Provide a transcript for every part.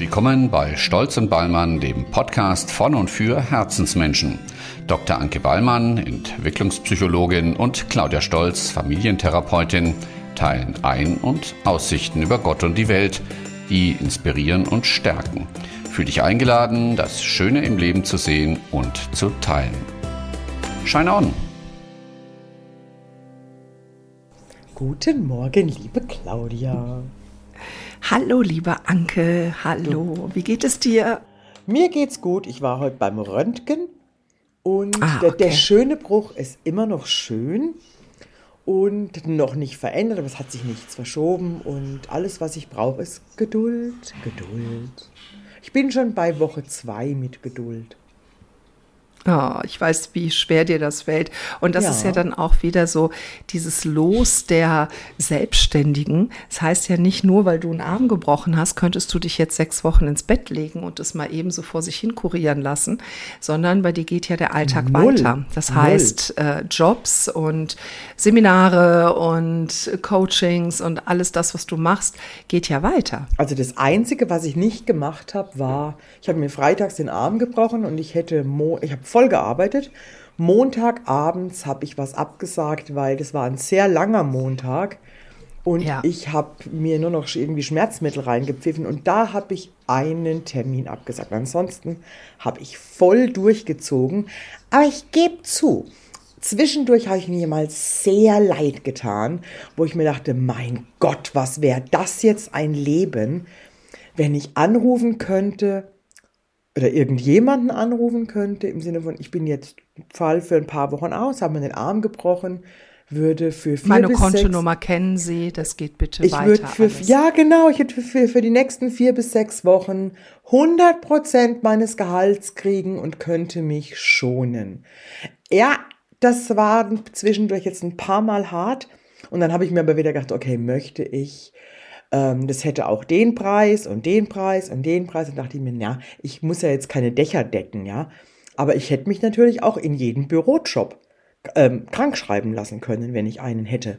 Willkommen bei Stolz und Ballmann, dem Podcast von und für Herzensmenschen. Dr. Anke Ballmann, Entwicklungspsychologin, und Claudia Stolz, Familientherapeutin, teilen Ein- und Aussichten über Gott und die Welt, die inspirieren und stärken. Fühl dich eingeladen, das Schöne im Leben zu sehen und zu teilen. Shine on! Guten Morgen, liebe Claudia. Hallo, liebe Anke. Hallo. Wie geht es dir? Mir geht's gut. Ich war heute beim Röntgen und okay. der schöne Bruch ist immer noch schön und noch nicht verändert, aber es hat sich nichts verschoben und alles, was ich brauche, ist Geduld, Geduld. Ich bin schon bei Woche 2 mit Geduld. Oh, ich weiß, wie schwer dir das fällt. Und das ist ja dann auch wieder so dieses Los der Selbstständigen. Das heißt ja nicht nur, weil du einen Arm gebrochen hast, könntest du dich jetzt 6 Wochen ins Bett legen und es mal eben so vor sich hin kurieren lassen, sondern bei dir geht ja der Alltag weiter. Das heißt, Jobs und Seminare und Coachings und alles das, was du machst, geht ja weiter. Also das Einzige, was ich nicht gemacht habe, war, ich habe mir freitags den Arm gebrochen und ich habe voll gearbeitet. Montagabends habe ich was abgesagt, weil das war ein sehr langer Montag und ich habe mir nur noch irgendwie Schmerzmittel reingepfiffen und da habe ich einen Termin abgesagt. Ansonsten habe ich voll durchgezogen, aber ich gebe zu, zwischendurch habe ich mir mal sehr leid getan, wo ich mir dachte, mein Gott, was wäre das jetzt ein Leben, wenn ich anrufen könnte, oder irgendjemanden anrufen könnte, im Sinne von, ich bin jetzt Fall für ein paar Wochen aus, habe mir den Arm gebrochen, würde für 4 bis 6... Meine Kontonummer kennen Sie, das geht bitte weiter. Ich hätte für die nächsten 4 bis 6 Wochen 100% meines Gehalts kriegen und könnte mich schonen. Ja, das war zwischendurch jetzt ein paar Mal hart und dann habe ich mir aber wieder gedacht, okay, möchte ich... Das hätte auch den Preis und den Preis und den Preis. Und dachte ich mir, ja, ich muss ja jetzt keine Dächer decken, ja. Aber ich hätte mich natürlich auch in jedem Bürojob krank schreiben lassen können, wenn ich einen hätte.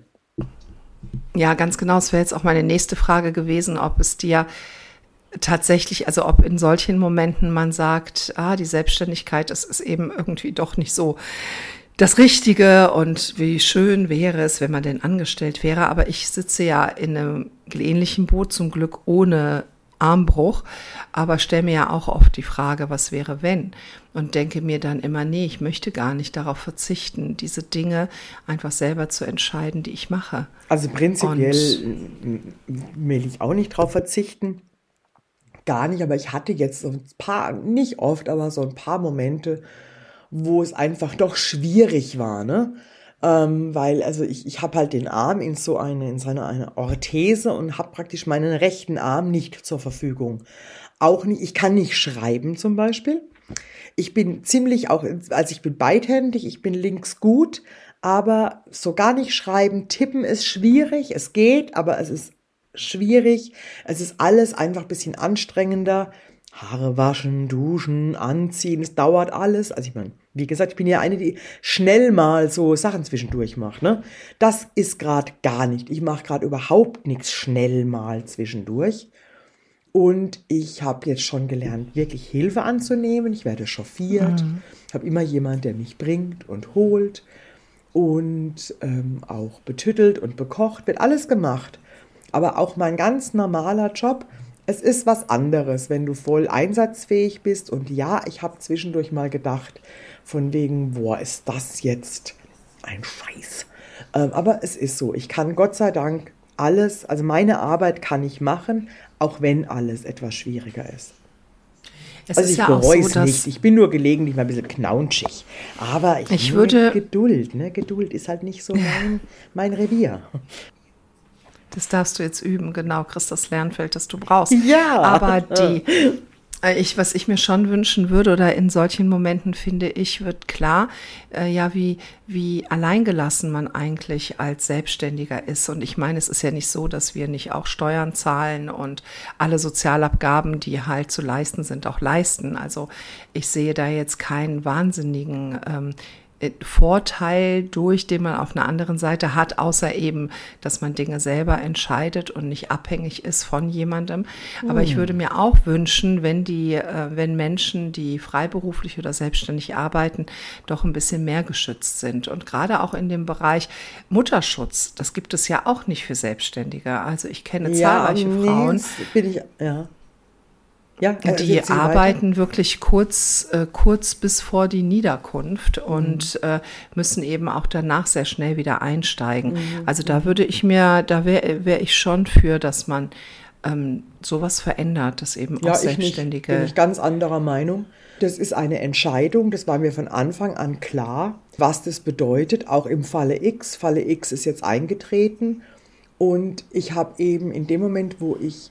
Ja, ganz genau. Das wäre jetzt auch meine nächste Frage gewesen, ob es dir tatsächlich, also ob in solchen Momenten man sagt, die Selbstständigkeit, das ist eben irgendwie doch nicht so das Richtige und wie schön wäre es, wenn man denn angestellt wäre. Aber ich sitze ja in einem ähnlichen Boot, zum Glück ohne Armbruch, aber stelle mir ja auch oft die Frage, was wäre wenn? Und denke mir dann immer, nee, ich möchte gar nicht darauf verzichten, diese Dinge einfach selber zu entscheiden, die ich mache. Also prinzipiell will ich auch nicht darauf verzichten. Gar nicht, aber ich hatte jetzt so ein paar, nicht oft, aber so ein paar Momente, wo es einfach doch schwierig war, ne? Weil, also ich habe halt den Arm in eine Orthese und habe praktisch meinen rechten Arm nicht zur Verfügung. Auch nicht, ich kann nicht schreiben zum Beispiel. Ich bin ich bin beidhändig, ich bin links gut, aber so gar nicht schreiben, tippen ist schwierig, es geht, aber es ist schwierig. Es ist alles einfach ein bisschen anstrengender. Haare waschen, duschen, anziehen, es dauert alles. Also ich meine, wie gesagt, ich bin ja eine, die schnell mal so Sachen zwischendurch macht, ne? Das ist gerade gar nicht. Ich mache gerade überhaupt nichts schnell mal zwischendurch. Und ich habe jetzt schon gelernt, wirklich Hilfe anzunehmen. Ich werde chauffiert. Ich habe immer jemand, der mich bringt und holt und auch betüttelt und bekocht. Wird alles gemacht. Aber auch mein ganz normaler Job, es ist was anderes, wenn du voll einsatzfähig bist. Und ja, ich habe zwischendurch mal gedacht, von wegen, boah, ist das jetzt ein Scheiß. Aber es ist so, ich kann Gott sei Dank alles, also meine Arbeit kann ich machen, auch wenn alles etwas schwieriger ist. Ich bereue es nicht, ich bin nur gelegentlich mal ein bisschen knaunschig. Aber Geduld, ne? Geduld ist halt nicht so mein Revier. Das darfst du jetzt üben, genau, kriegst das Lernfeld, das du brauchst. Ja. Aber was ich mir schon wünschen würde, oder in solchen Momenten, finde ich, wird klar, wie alleingelassen man eigentlich als Selbstständiger ist. Und ich meine, es ist ja nicht so, dass wir nicht auch Steuern zahlen und alle Sozialabgaben, die halt zu leisten sind, auch leisten. Also ich sehe da jetzt keinen wahnsinnigen Vorteil durch, den man auf einer anderen Seite hat, außer eben, dass man Dinge selber entscheidet und nicht abhängig ist von jemandem. Aber ich würde mir auch wünschen, wenn Menschen, die freiberuflich oder selbstständig arbeiten, doch ein bisschen mehr geschützt sind. Und gerade auch in dem Bereich Mutterschutz, das gibt es ja auch nicht für Selbstständige. Also ich kenne zahlreiche Frauen, die arbeiten wirklich kurz bis vor die Niederkunft und müssen eben auch danach sehr schnell wieder einsteigen. Also da wäre ich schon für, dass man sowas verändert, dass eben auch Selbstständige. Bin ich ganz anderer Meinung. Das ist eine Entscheidung, das war mir von Anfang an klar, was das bedeutet, auch im Falle X. Falle X ist jetzt eingetreten und ich habe eben in dem Moment, wo ich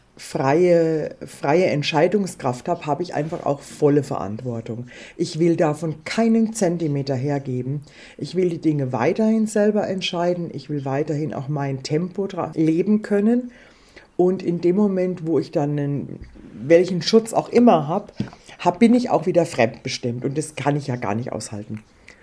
freie Entscheidungskraft habe, habe ich einfach auch volle Verantwortung. Ich will davon keinen Zentimeter hergeben. Ich will die Dinge weiterhin selber entscheiden. Ich will weiterhin auch mein Tempo leben können. Und in dem Moment, wo ich dann welchen Schutz auch immer habe, bin ich auch wieder fremdbestimmt. Und das kann ich ja gar nicht aushalten.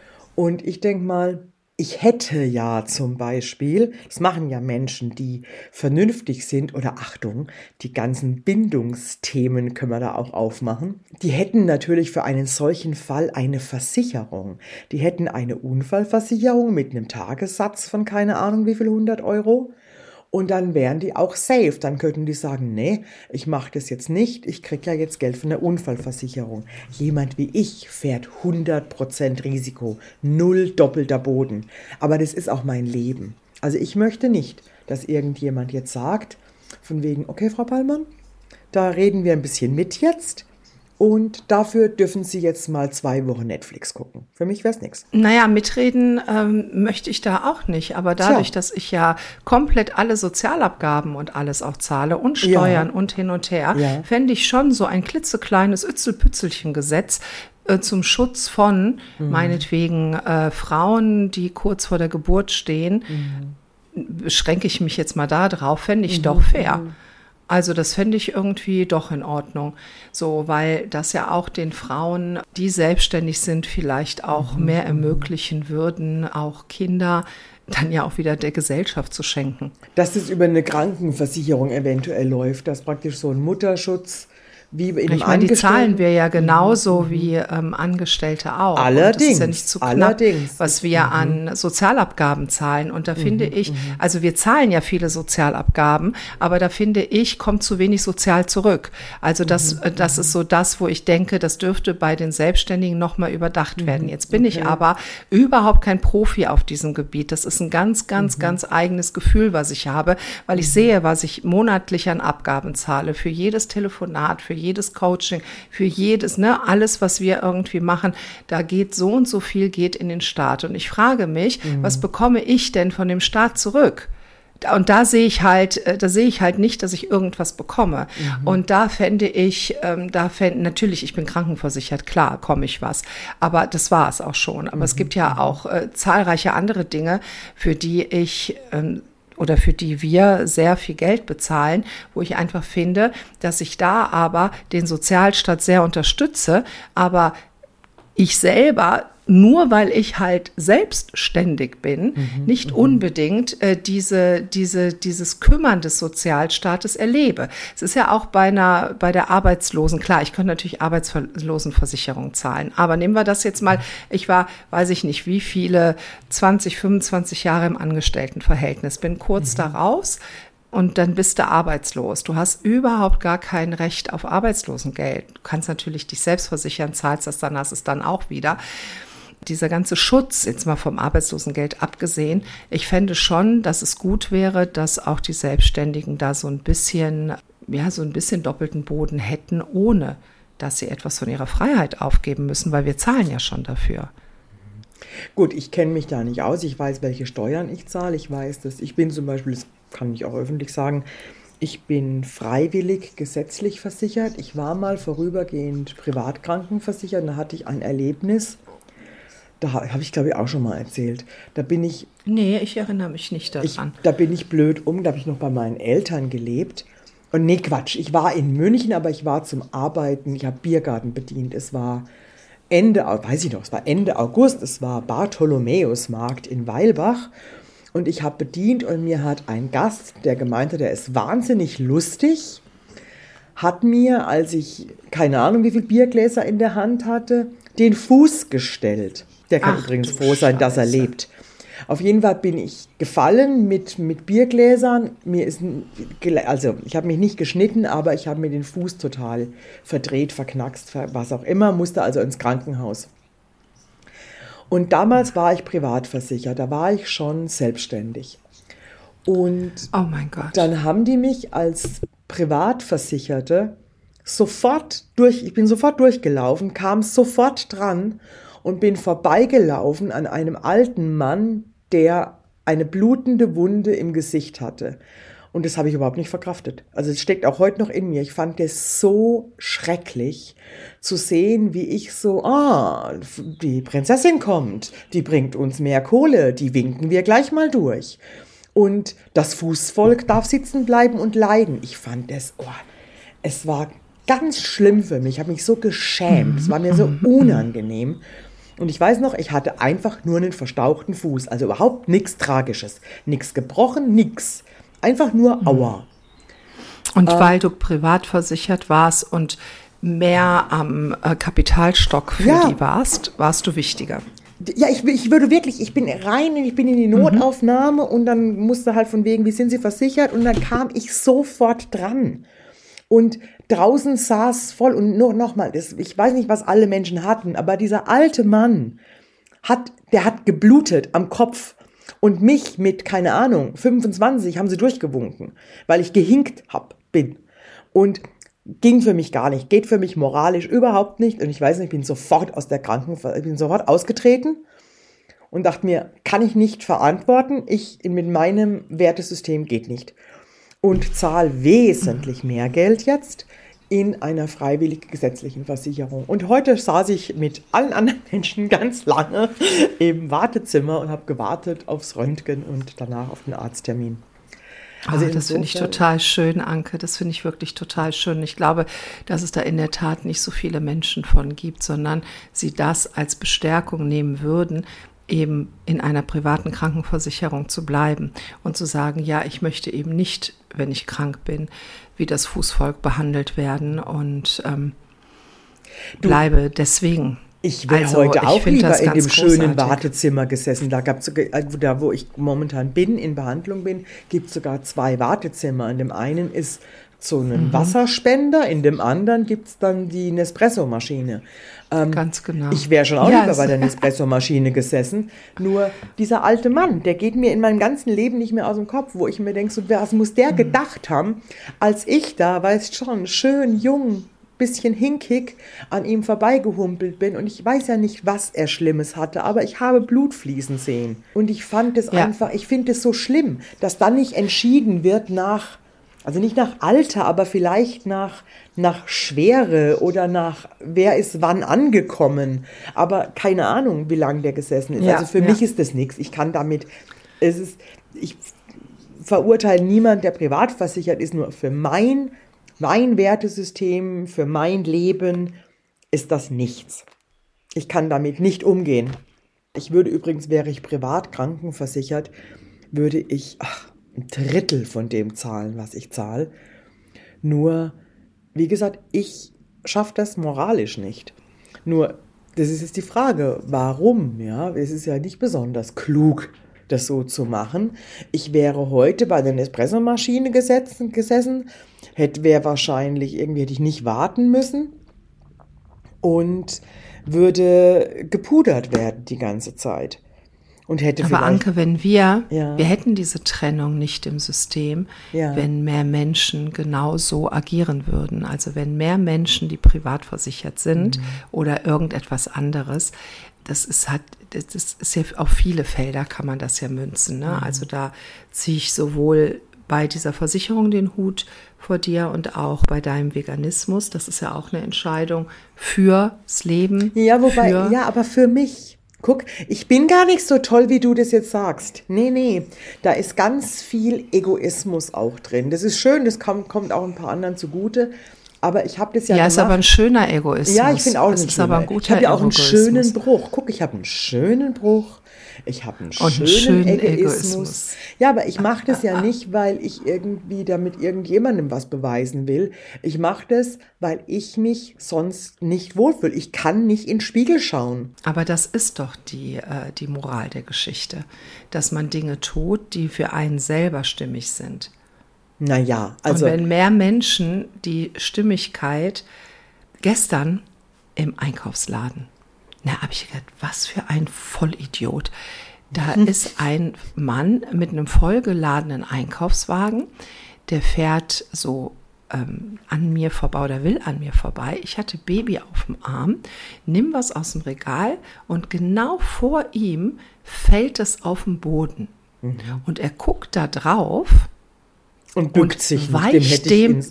Und ich denke mal, ich hätte ja zum Beispiel, das machen ja Menschen, die vernünftig sind, oder Achtung, die ganzen Bindungsthemen können wir da auch aufmachen, die hätten natürlich für einen solchen Fall eine Versicherung. Die hätten eine Unfallversicherung mit einem Tagessatz von keine Ahnung wie viel 100 Euro. Und dann wären die auch safe. Dann könnten die sagen, nee, ich mache das jetzt nicht. Ich kriege ja jetzt Geld von der Unfallversicherung. Jemand wie ich fährt 100% Risiko, 0 doppelter Boden. Aber das ist auch mein Leben. Also ich möchte nicht, dass irgendjemand jetzt sagt, von wegen, okay, Frau Ballmann, da reden wir ein bisschen mit jetzt. Und dafür dürfen Sie jetzt mal 2 Wochen Netflix gucken. Für mich wäre es nichts. Naja, mitreden möchte ich da auch nicht. Aber dadurch, dass ich ja komplett alle Sozialabgaben und alles auch zahle und Steuern und hin und her, fände ich schon so ein klitzekleines Ützelpützelchen-Gesetz zum Schutz von meinetwegen Frauen, die kurz vor der Geburt stehen. Beschränke ich mich jetzt mal da drauf, fände ich doch fair. Also das fände ich irgendwie doch in Ordnung, so, weil das ja auch den Frauen, die selbstständig sind, vielleicht auch mehr ermöglichen würden, auch Kinder dann ja auch wieder der Gesellschaft zu schenken. Dass es über eine Krankenversicherung eventuell läuft, dass praktisch so ein Mutterschutz wie in einem Angestellten. Die zahlen wir ja genauso wie Angestellte auch. Allerdings. Und das ist ja nicht zu knapp, was wir an Sozialabgaben zahlen. Und da finde ich, also wir zahlen ja viele Sozialabgaben, aber da finde ich, kommt zu wenig sozial zurück. Also das ist so das, wo ich denke, das dürfte bei den Selbstständigen nochmal überdacht werden. Jetzt bin ich aber überhaupt kein Profi auf diesem Gebiet. Das ist ein ganz, ganz, ganz eigenes Gefühl, was ich habe, weil ich sehe, was ich monatlich an Abgaben zahle für jedes Telefonat, für jedes Coaching, für jedes, alles, was wir irgendwie machen, da geht so und so viel geht in den Staat. Und ich frage mich, was bekomme ich denn von dem Staat zurück? Und da sehe ich halt nicht, dass ich irgendwas bekomme. Und da fände ich, natürlich, ich bin krankenversichert, klar, komme ich was. Aber das war es auch schon. Aber es gibt ja auch zahlreiche andere Dinge, für die ich oder für die wir sehr viel Geld bezahlen, wo ich einfach finde, dass ich da aber den Sozialstaat sehr unterstütze, aber ich selber, nur weil ich halt selbstständig bin, nicht unbedingt dieses Kümmern des Sozialstaates erlebe. Es ist ja auch bei der Arbeitslosen, klar, ich könnte natürlich Arbeitslosenversicherung zahlen, aber nehmen wir das jetzt mal, ich war, weiß ich nicht, wie viele, 20, 25 Jahre im Angestelltenverhältnis, bin kurz da raus, und dann bist du arbeitslos. Du hast überhaupt gar kein Recht auf Arbeitslosengeld. Du kannst natürlich dich selbst versichern, zahlst das dann, hast es dann auch wieder. Dieser ganze Schutz, jetzt mal vom Arbeitslosengeld abgesehen, ich fände schon, dass es gut wäre, dass auch die Selbstständigen da so ein bisschen doppelten Boden hätten, ohne dass sie etwas von ihrer Freiheit aufgeben müssen, weil wir zahlen ja schon dafür. Gut, ich kenne mich da nicht aus. Ich weiß, welche Steuern ich zahle. Ich weiß, dass ich bin zum Beispiel, das kann ich auch öffentlich sagen, ich bin freiwillig gesetzlich versichert. Ich war mal vorübergehend privat krankenversichert und da hatte ich ein Erlebnis, da habe ich, glaube ich, auch schon mal erzählt. Nee, ich erinnere mich nicht daran. Da bin ich blöd da habe ich noch bei meinen Eltern gelebt. Und nee, Quatsch, ich war in München, aber ich war zum Arbeiten, ich habe Biergarten bedient. Es war weiß ich noch, es war Ende August, es war Bartholomäusmarkt in Weilbach und ich habe bedient und mir hat ein Gast, der gemeint hat, der ist wahnsinnig lustig, hat mir, als ich keine Ahnung wie viel Biergläser in der Hand hatte, den Fuß gestellt. Der kann übrigens froh sein, dass er lebt. Auf jeden Fall bin ich gefallen mit Biergläsern. Ich habe mich nicht geschnitten, aber ich habe mir den Fuß total verdreht, verknackst, was auch immer, musste also ins Krankenhaus. Und damals war ich privat versichert, da war ich schon selbstständig. Und oh mein Gott. Dann haben die mich als Privatversicherte ich bin sofort durchgelaufen, kam sofort dran und bin vorbeigelaufen an einem alten Mann, der eine blutende Wunde im Gesicht hatte. Und das habe ich überhaupt nicht verkraftet. Also es steckt auch heute noch in mir. Ich fand es so schrecklich zu sehen, wie ich so, die Prinzessin kommt, die bringt uns mehr Kohle, die winken wir gleich mal durch. Und das Fußvolk darf sitzen bleiben und leiden. Ich fand es war ganz schlimm für mich. Ich habe mich so geschämt. Es war mir so unangenehm. Und ich weiß noch, ich hatte einfach nur einen verstauchten Fuß. Also überhaupt nichts Tragisches. Nichts gebrochen, nichts. Einfach nur Aua. Und weil du privat versichert warst und mehr am Kapitalstock für die warst du wichtiger. Ja, ich bin rein, ich bin in die Notaufnahme und dann musste halt von wegen, wie sind Sie versichert? Und dann kam ich sofort dran. Und draußen saß voll und nochmal, ich weiß nicht, was alle Menschen hatten, aber dieser alte Mann, der hat geblutet am Kopf und mich mit, keine Ahnung, 25 haben sie durchgewunken, weil ich gehinkt bin. Und ging für mich gar nicht, geht für mich moralisch überhaupt nicht. Und ich weiß nicht, ich bin sofort ausgetreten und dachte mir, kann ich nicht verantworten, mit meinem Wertesystem geht nicht. Und zahle wesentlich mehr Geld jetzt in einer freiwillig gesetzlichen Versicherung. Und heute saß ich mit allen anderen Menschen ganz lange im Wartezimmer und habe gewartet aufs Röntgen und danach auf den Arzttermin. Also das finde ich total schön, Anke. Das finde ich wirklich total schön. Ich glaube, dass es da in der Tat nicht so viele Menschen von gibt, sondern sie das als Bestärkung nehmen würden, eben in einer privaten Krankenversicherung zu bleiben und zu sagen, ja, ich möchte eben nicht, wenn ich krank bin, wie das Fußvolk behandelt werden und bleibe deswegen. Ich wäre heute auch lieber in dem schönen Wartezimmer gesessen. Da wo ich momentan in Behandlung bin, gibt es sogar 2 Wartezimmer. In dem einen ist so ein Wasserspender, in dem anderen gibt es dann die Nespresso-Maschine. Ganz genau. Ich wäre schon auch lieber bei der Nespresso-Maschine gesessen. Nur dieser alte Mann, der geht mir in meinem ganzen Leben nicht mehr aus dem Kopf, wo ich mir denke, so, was muss der gedacht haben, als ich da, weißt schon, schön, jung, bisschen hinkig an ihm vorbeigehumpelt bin. Und ich weiß ja nicht, was er Schlimmes hatte, aber ich habe Blut fließen sehen. Und ich fand es ich finde es so schlimm, dass dann nicht entschieden wird also nicht nach Alter, aber vielleicht nach Schwere oder nach wer ist wann angekommen. Aber keine Ahnung, wie lange der gesessen ist. Also für mich ist das nichts. Ich kann damit, ich verurteile niemanden, der privat versichert ist, nur für mein Wertesystem, für mein Leben ist das nichts. Ich kann damit nicht umgehen. Ich würde übrigens, wäre ich privat krankenversichert, würde ich ein Drittel von dem zahlen, was ich zahle. Nur, wie gesagt, ich schaffe das moralisch nicht. Nur, das ist jetzt die Frage, warum? Ja, es ist ja nicht besonders klug, das so zu machen. Ich wäre heute bei der Nespresso-Maschine gesessen, hätte ich nicht warten müssen und würde gepudert werden die ganze Zeit. Und aber Anke, wenn wir hätten diese Trennung nicht im System, wenn mehr Menschen genau so agieren würden. Also wenn mehr Menschen, die privat versichert sind oder irgendetwas anderes, das ist ja auf viele Felder kann man das ja münzen. Ne? Also da ziehe ich sowohl bei dieser Versicherung den Hut vor dir und auch bei deinem Veganismus. Das ist ja auch eine Entscheidung fürs Leben. Ja, aber für mich. Guck, ich bin gar nicht so toll, wie du das jetzt sagst. Nee, da ist ganz viel Egoismus auch drin. Das ist schön, das kommt auch ein paar anderen zugute. Aber ich habe das ja Ja, gemacht. ist aber ein schöner Egoismus. Ja, ich finde auch, das ist aber ein guter ich habe ja auch einen Egoismus. schönen Bruch. Guck, ich habe einen schönen Bruch. Ich habe einen schönen Egoismus. Ja, aber ich mache das ja nicht, weil ich irgendwie damit irgendjemandem was beweisen will. Ich mache das, weil ich mich sonst nicht wohlfühle. Ich kann nicht in den Spiegel schauen. Aber das ist doch die Moral der Geschichte, dass man Dinge tut, die für einen selber stimmig sind. Naja, also. Und wenn mehr Menschen die Stimmigkeit gestern im Einkaufsladen, habe ich gedacht, was für ein Vollidiot. Da ist ein Mann mit einem vollgeladenen Einkaufswagen, der fährt so an mir vorbei oder will an mir vorbei. Ich hatte Baby auf dem Arm, nimm was aus dem Regal und genau vor ihm fällt es auf den Boden. Und er guckt da drauf und bückt sich weicht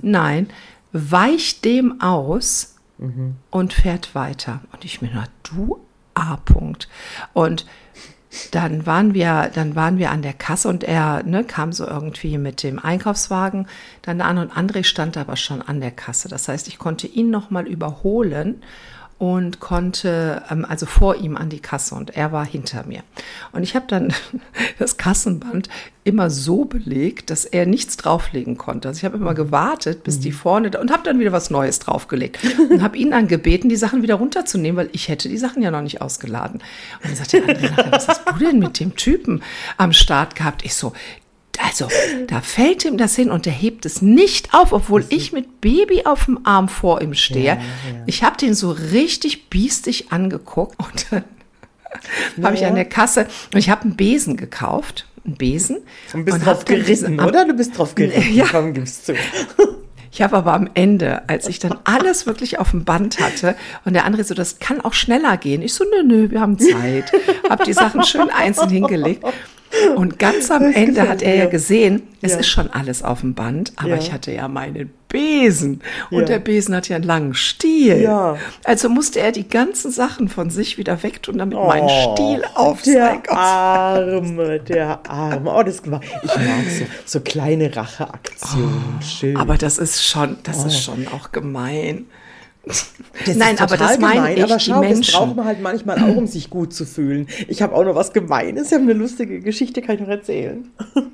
dem aus und fährt weiter. Und ich mir dachte, du A-Punkt. Und dann waren wir an der Kasse und er kam so irgendwie mit dem Einkaufswagen dann an und André stand aber schon an der Kasse. Das heißt, ich konnte ihn nochmal überholen und konnte also vor ihm an die Kasse und er war hinter mir. Und ich habe dann das Kassenband immer so belegt, dass er nichts drauflegen konnte. Also ich habe immer gewartet, bis die vorne und habe dann wieder was Neues draufgelegt und habe ihn dann gebeten, die Sachen wieder runterzunehmen, weil ich hätte die Sachen ja noch nicht ausgeladen. Und dann sagte der André, was hast du denn mit dem Typen am Start gehabt? Ich so, also, da fällt ihm das hin und der hebt es nicht auf, obwohl ich mit Baby auf dem Arm vor ihm stehe. Ja. Ich habe den so richtig biestig angeguckt und dann habe ich an der Kasse, und ich habe einen Besen gekauft, einen Besen. Und bist drauf geritten, oder? Du bist drauf geritten, ja. Komm, gib's zu. Ich habe aber am Ende, als ich dann alles wirklich auf dem Band hatte und der andere so, das kann auch schneller gehen. Ich so, nö, wir haben Zeit. Habe die Sachen schön einzeln hingelegt. Und ganz am Ende hat er ja gesehen, es ist schon alles auf dem Band, aber ich hatte ja meinen Besen und der Besen hat ja einen langen Stiel. Ja. Also musste er die ganzen Sachen von sich wieder wegtun, damit mein Stiel auf sein Arme, der Arme. Oh, das war, ich mag so kleine Racheaktionen. Schön. Aber das ist schon auch gemein. Nein, aber das meine ich, aber schau, die Menschen. Das braucht man halt manchmal auch, um sich gut zu fühlen. Ich habe auch noch was Gemeines, ich habe eine lustige Geschichte, kann ich noch erzählen.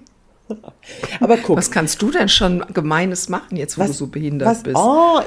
Aber guck. Was kannst du denn schon Gemeines machen, jetzt wo du so behindert bist?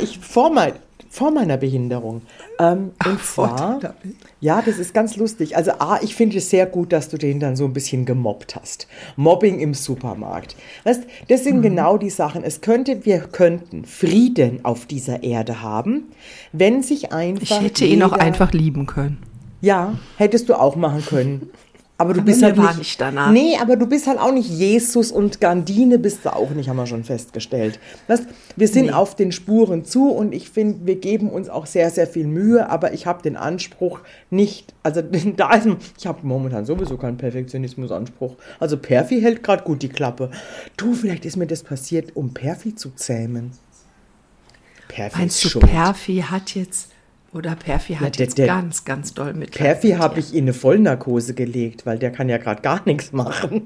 Vor meiner Behinderung. Und zwar, ja, das ist ganz lustig. Also ich finde es sehr gut, dass du den dann so ein bisschen gemobbt hast. Mobbing im Supermarkt. Weißt, das sind genau die Sachen. Wir könnten Frieden auf dieser Erde haben, wenn sich einfach Ich hätte ihn auch einfach lieben können. Ja, hättest du auch machen können. Aber du bist halt nicht danach. Nee, aber du bist halt auch nicht Jesus und Gandine bist du auch nicht, haben wir schon festgestellt. Weißt, wir sind auf den Spuren zu und ich finde, wir geben uns auch sehr, sehr viel Mühe, aber ich habe den Anspruch nicht, also ich habe momentan sowieso keinen Perfektionismusanspruch. Also Perfi hält gerade gut die Klappe. Du, vielleicht ist mir das passiert, um Perfi zu zähmen. Perfi Meinst ist du, schuld. Perfi hat jetzt ganz, ganz doll mit. Perfi habe ich in eine Vollnarkose gelegt, weil der kann ja gerade gar nichts machen.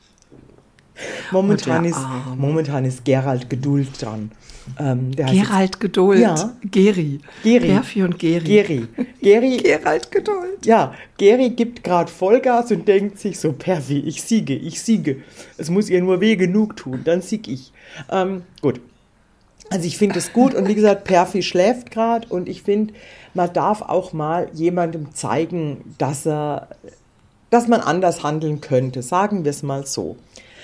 Momentan ist Gerald Geduld dran. Gerald Geduld? Ja. Geri. Perfi und Geri. Gerald Geduld. Ja, Geri gibt gerade Vollgas und denkt sich so, Perfi, ich siege. Es muss ihr nur weh genug tun, dann sieg ich. Gut. Also ich finde es gut und wie gesagt, Perfi schläft gerade und ich finde, man darf auch mal jemandem zeigen, dass man anders handeln könnte, sagen wir es mal so.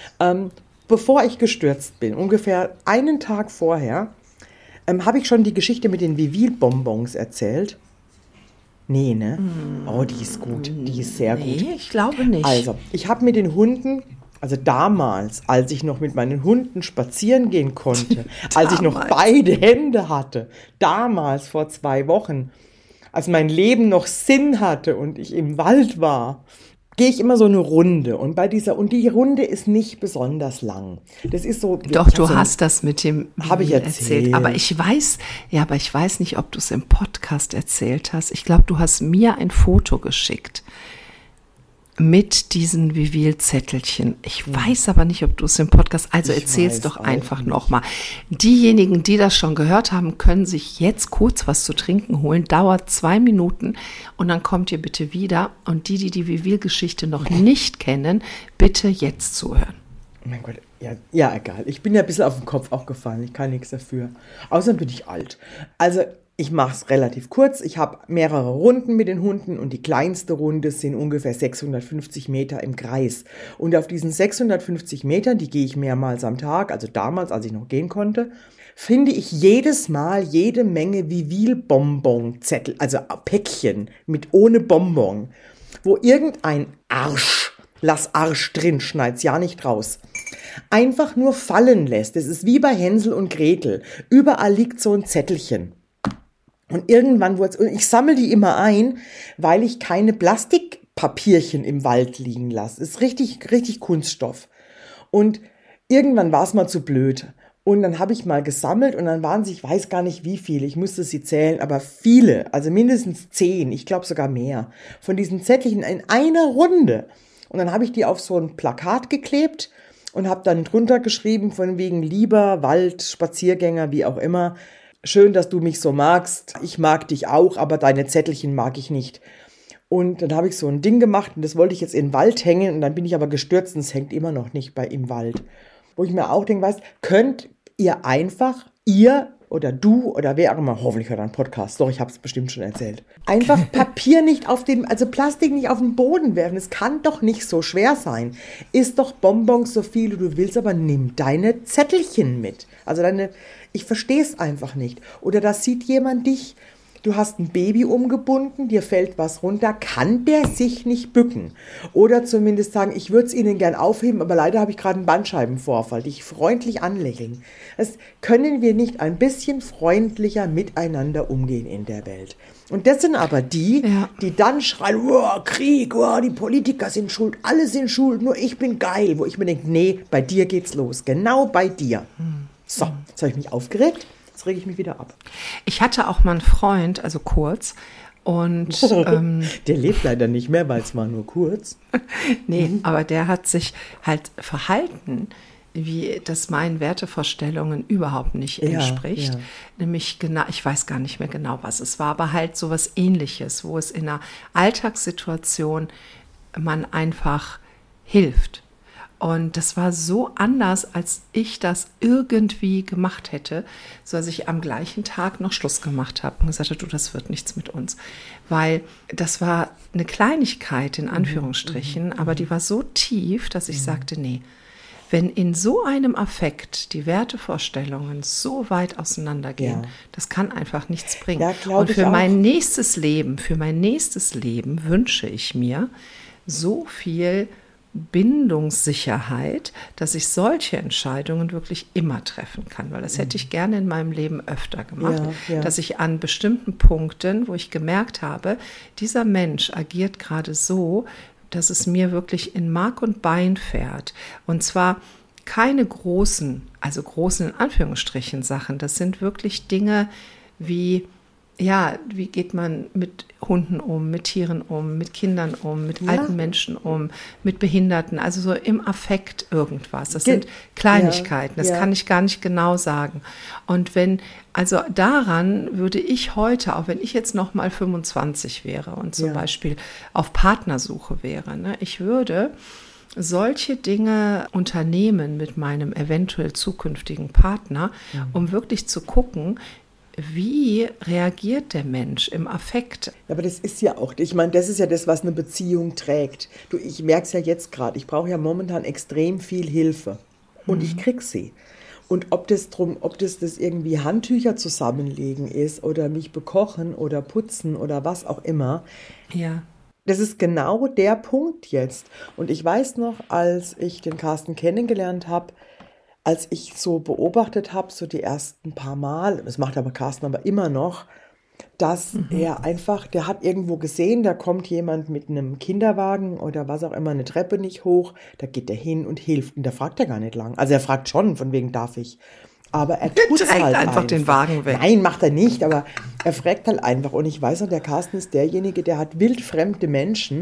Bevor ich gestürzt bin, ungefähr einen Tag vorher, habe ich schon die Geschichte mit den Vivil-Bonbons erzählt. Nee, ne? Oh, die ist gut, die ist sehr gut. Nee, ich glaube nicht. Also, ich habe mit den Hunden... Also damals, als ich noch mit meinen Hunden spazieren gehen konnte, als ich noch beide Hände hatte, damals vor 2 Wochen, als mein Leben noch Sinn hatte und ich im Wald war, gehe ich immer so eine Runde und die Runde ist nicht besonders lang. Das ist so. Doch, du hast das mit dem habe ich erzählt. Aber ich weiß nicht, ob du es im Podcast erzählt hast. Ich glaube, du hast mir ein Foto geschickt. mit diesen Wivil-Zettelchen. Ich weiß aber nicht, ob du es im Podcast, also erzähl's doch einfach nochmal. Diejenigen, die das schon gehört haben, können sich jetzt kurz was zu trinken holen, dauert 2 Minuten und dann kommt ihr bitte wieder. Und die die Wivil-Geschichte noch nicht kennen, bitte jetzt zuhören. Oh mein Gott, ja, egal. Ich bin ja ein bisschen auf den Kopf auch gefallen, ich kann nichts dafür. Außerdem bin ich alt. Also ich mache es relativ kurz. Ich habe mehrere Runden mit den Hunden und die kleinste Runde sind ungefähr 650 Meter im Kreis. Und auf diesen 650 Metern, die gehe ich mehrmals am Tag, also damals, als ich noch gehen konnte, finde ich jedes Mal jede Menge Wivil-Bonbon-Zettel, also Päckchen mit ohne Bonbon, wo irgendein Arsch, lass Arsch drin, schneid's ja nicht raus, einfach nur fallen lässt. Es ist wie bei Hänsel und Gretel. Überall liegt so ein Zettelchen. Und irgendwann wurde es, und ich sammle die immer ein, weil ich keine Plastikpapierchen im Wald liegen lasse. Ist richtig, richtig Kunststoff. Und irgendwann war es mal zu blöd. Und dann habe ich mal gesammelt und dann waren es, ich weiß gar nicht wie viele, ich musste sie zählen, aber viele, also mindestens 10, ich glaube sogar mehr, von diesen Zettelchen in einer Runde. Und dann habe ich die auf so ein Plakat geklebt und habe dann drunter geschrieben, von wegen lieber Wald, Spaziergänger, wie auch immer, schön, dass du mich so magst. Ich mag dich auch, aber deine Zettelchen mag ich nicht. Und dann habe ich so ein Ding gemacht und das wollte ich jetzt in den Wald hängen und dann bin ich aber gestürzt und es hängt immer noch nicht im Wald. Wo ich mir auch denke, weißt, könnt ihr einfach, ihr oder du oder wer auch immer, hoffentlich hört einen Podcast, doch, ich habe es bestimmt schon erzählt, einfach Papier nicht also Plastik nicht auf den Boden werfen. Es kann doch nicht so schwer sein. Isst doch Bonbons so viel du willst, aber nimm deine Zettelchen mit. Also ich verstehe es einfach nicht. Oder da sieht jemand dich, du hast ein Baby umgebunden, dir fällt was runter, kann der sich nicht bücken? Oder zumindest sagen, ich würde es Ihnen gern aufheben, aber leider habe ich gerade einen Bandscheibenvorfall, dich freundlich anlächeln. Das können wir nicht ein bisschen freundlicher miteinander umgehen in der Welt. Und das sind aber die dann schreien, oh, Krieg, oh, die Politiker sind schuld, alle sind schuld, nur ich bin geil. Wo ich mir denke, nee, bei dir geht's los, genau bei dir. So, jetzt habe ich mich aufgeregt, jetzt rege ich mich wieder ab. Ich hatte auch mal einen Freund, also kurz, und der lebt leider nicht mehr, weil es war nur kurz. Nee, aber der hat sich halt verhalten, wie das meinen Wertevorstellungen überhaupt nicht entspricht. Ja. Nämlich genau, ich weiß gar nicht mehr genau, was es war, aber halt sowas Ähnliches, wo es in einer Alltagssituation man einfach hilft. Und das war so anders, als ich das irgendwie gemacht hätte, so dass ich am gleichen Tag noch Schluss gemacht habe und gesagt habe, du, das wird nichts mit uns. Weil das war eine Kleinigkeit in Anführungsstrichen, aber die war so tief, dass ich sagte, nee, wenn in so einem Affekt die Wertevorstellungen so weit auseinandergehen, das kann einfach nichts bringen. Ja, und für mein nächstes Leben wünsche ich mir so viel Bindungssicherheit, dass ich solche Entscheidungen wirklich immer treffen kann, weil das hätte ich gerne in meinem Leben öfter gemacht, dass ich an bestimmten Punkten, wo ich gemerkt habe, dieser Mensch agiert gerade so, dass es mir wirklich in Mark und Bein fährt. Und zwar keine großen, also großen in Anführungsstrichen Sachen, das sind wirklich Dinge wie, wie geht man mit Hunden um, mit Tieren um, mit Kindern um, mit alten Menschen um, mit Behinderten, also so im Affekt irgendwas. Das sind Kleinigkeiten, das kann ich gar nicht genau sagen. Und also daran würde ich heute, auch wenn ich jetzt noch mal 25 wäre und zum Beispiel auf Partnersuche wäre, ne, ich würde solche Dinge unternehmen mit meinem eventuell zukünftigen Partner, um wirklich zu gucken, wie reagiert der Mensch im Affekt? Aber das ist ja auch, ich meine, das ist ja das, was eine Beziehung trägt. Du, ich merke es ja jetzt gerade, ich brauche ja momentan extrem viel Hilfe und ich krieg sie. Und ob das irgendwie Handtücher zusammenlegen ist oder mich bekochen oder putzen oder was auch immer. Ja. Das ist genau der Punkt jetzt. Und ich weiß noch, als ich den Carsten kennengelernt habe, als ich so beobachtet habe, so die ersten paar Mal, das macht aber Carsten aber immer noch, dass er einfach, der hat irgendwo gesehen, da kommt jemand mit einem Kinderwagen oder was auch immer, eine Treppe nicht hoch, da geht er hin und hilft. Und da fragt er gar nicht lang. Also er fragt schon, von wegen darf ich. Aber er tut es halt einfach den Wagen weg. Nein, macht er nicht, aber er fragt halt einfach. Und ich weiß noch, der Carsten ist derjenige, der hat wildfremde Menschen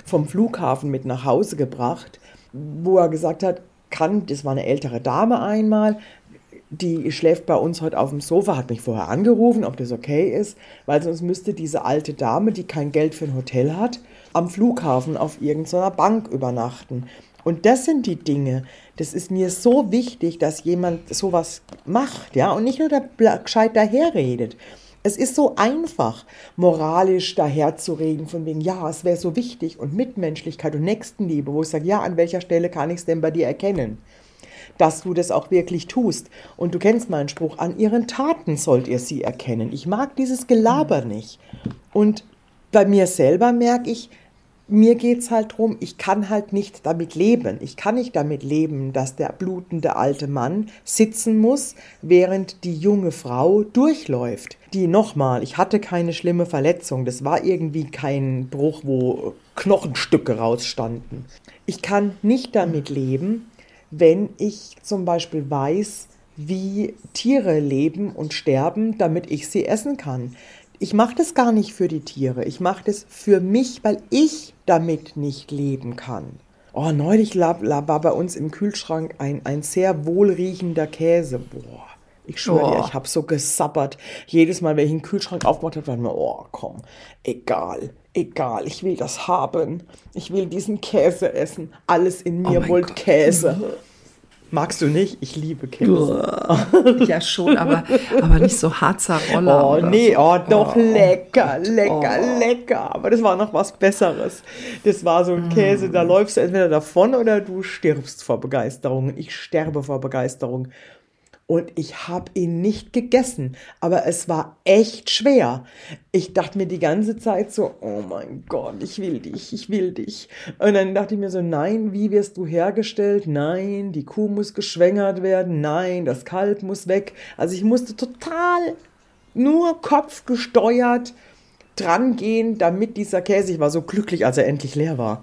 vom Flughafen mit nach Hause gebracht, wo er gesagt hat, das war eine ältere Dame einmal, die schläft bei uns heute auf dem Sofa, hat mich vorher angerufen, ob das okay ist, weil sonst müsste diese alte Dame, die kein Geld für ein Hotel hat, am Flughafen auf irgendeiner Bank übernachten. Und das sind die Dinge, das ist mir so wichtig, dass jemand sowas macht, ja, und nicht nur gescheit daherredet. Es ist so einfach, moralisch daherzureden, von wegen, ja, es wäre so wichtig und Mitmenschlichkeit und Nächstenliebe, wo ich sage, ja, an welcher Stelle kann ich es denn bei dir erkennen, dass du das auch wirklich tust. Und du kennst meinen Spruch, an ihren Taten sollt ihr sie erkennen. Ich mag dieses Gelaber nicht. Und bei mir selber merke ich, mir geht es halt darum, ich kann halt nicht damit leben. Ich kann nicht damit leben, dass der blutende alte Mann sitzen muss, während die junge Frau durchläuft. Ich hatte keine schlimme Verletzung. Das war irgendwie kein Bruch, wo Knochenstücke rausstanden. Ich kann nicht damit leben, wenn ich zum Beispiel weiß, wie Tiere leben und sterben, damit ich sie essen kann. Ich mache das gar nicht für die Tiere, ich mache das für mich, weil ich damit nicht leben kann. Oh, neulich war bei uns im Kühlschrank ein sehr wohlriechender Käse. Boah, ich schwöre dir, ich habe so gesabbert. Jedes Mal, wenn ich den Kühlschrank aufgemacht habe, war mir, oh komm, egal, ich will das haben. Ich will diesen Käse essen. Alles in mir wollte Käse. Magst du nicht? Ich liebe Käse. Ja, schon, aber nicht so Harzer Roller. Oh, nee, so. Doch lecker. Aber das war noch was Besseres. Das war so ein Käse, da läufst du entweder davon oder du stirbst vor Begeisterung. Ich sterbe vor Begeisterung. Und ich habe ihn nicht gegessen, aber es war echt schwer. Ich dachte mir die ganze Zeit so, oh mein Gott, ich will dich. Und dann dachte ich mir so, nein, wie wirst du hergestellt? Nein, die Kuh muss geschwängert werden. Nein, das Kalb muss weg. Also ich musste total nur kopfgesteuert dran gehen, damit dieser Käse, ich war so glücklich, als er endlich leer war.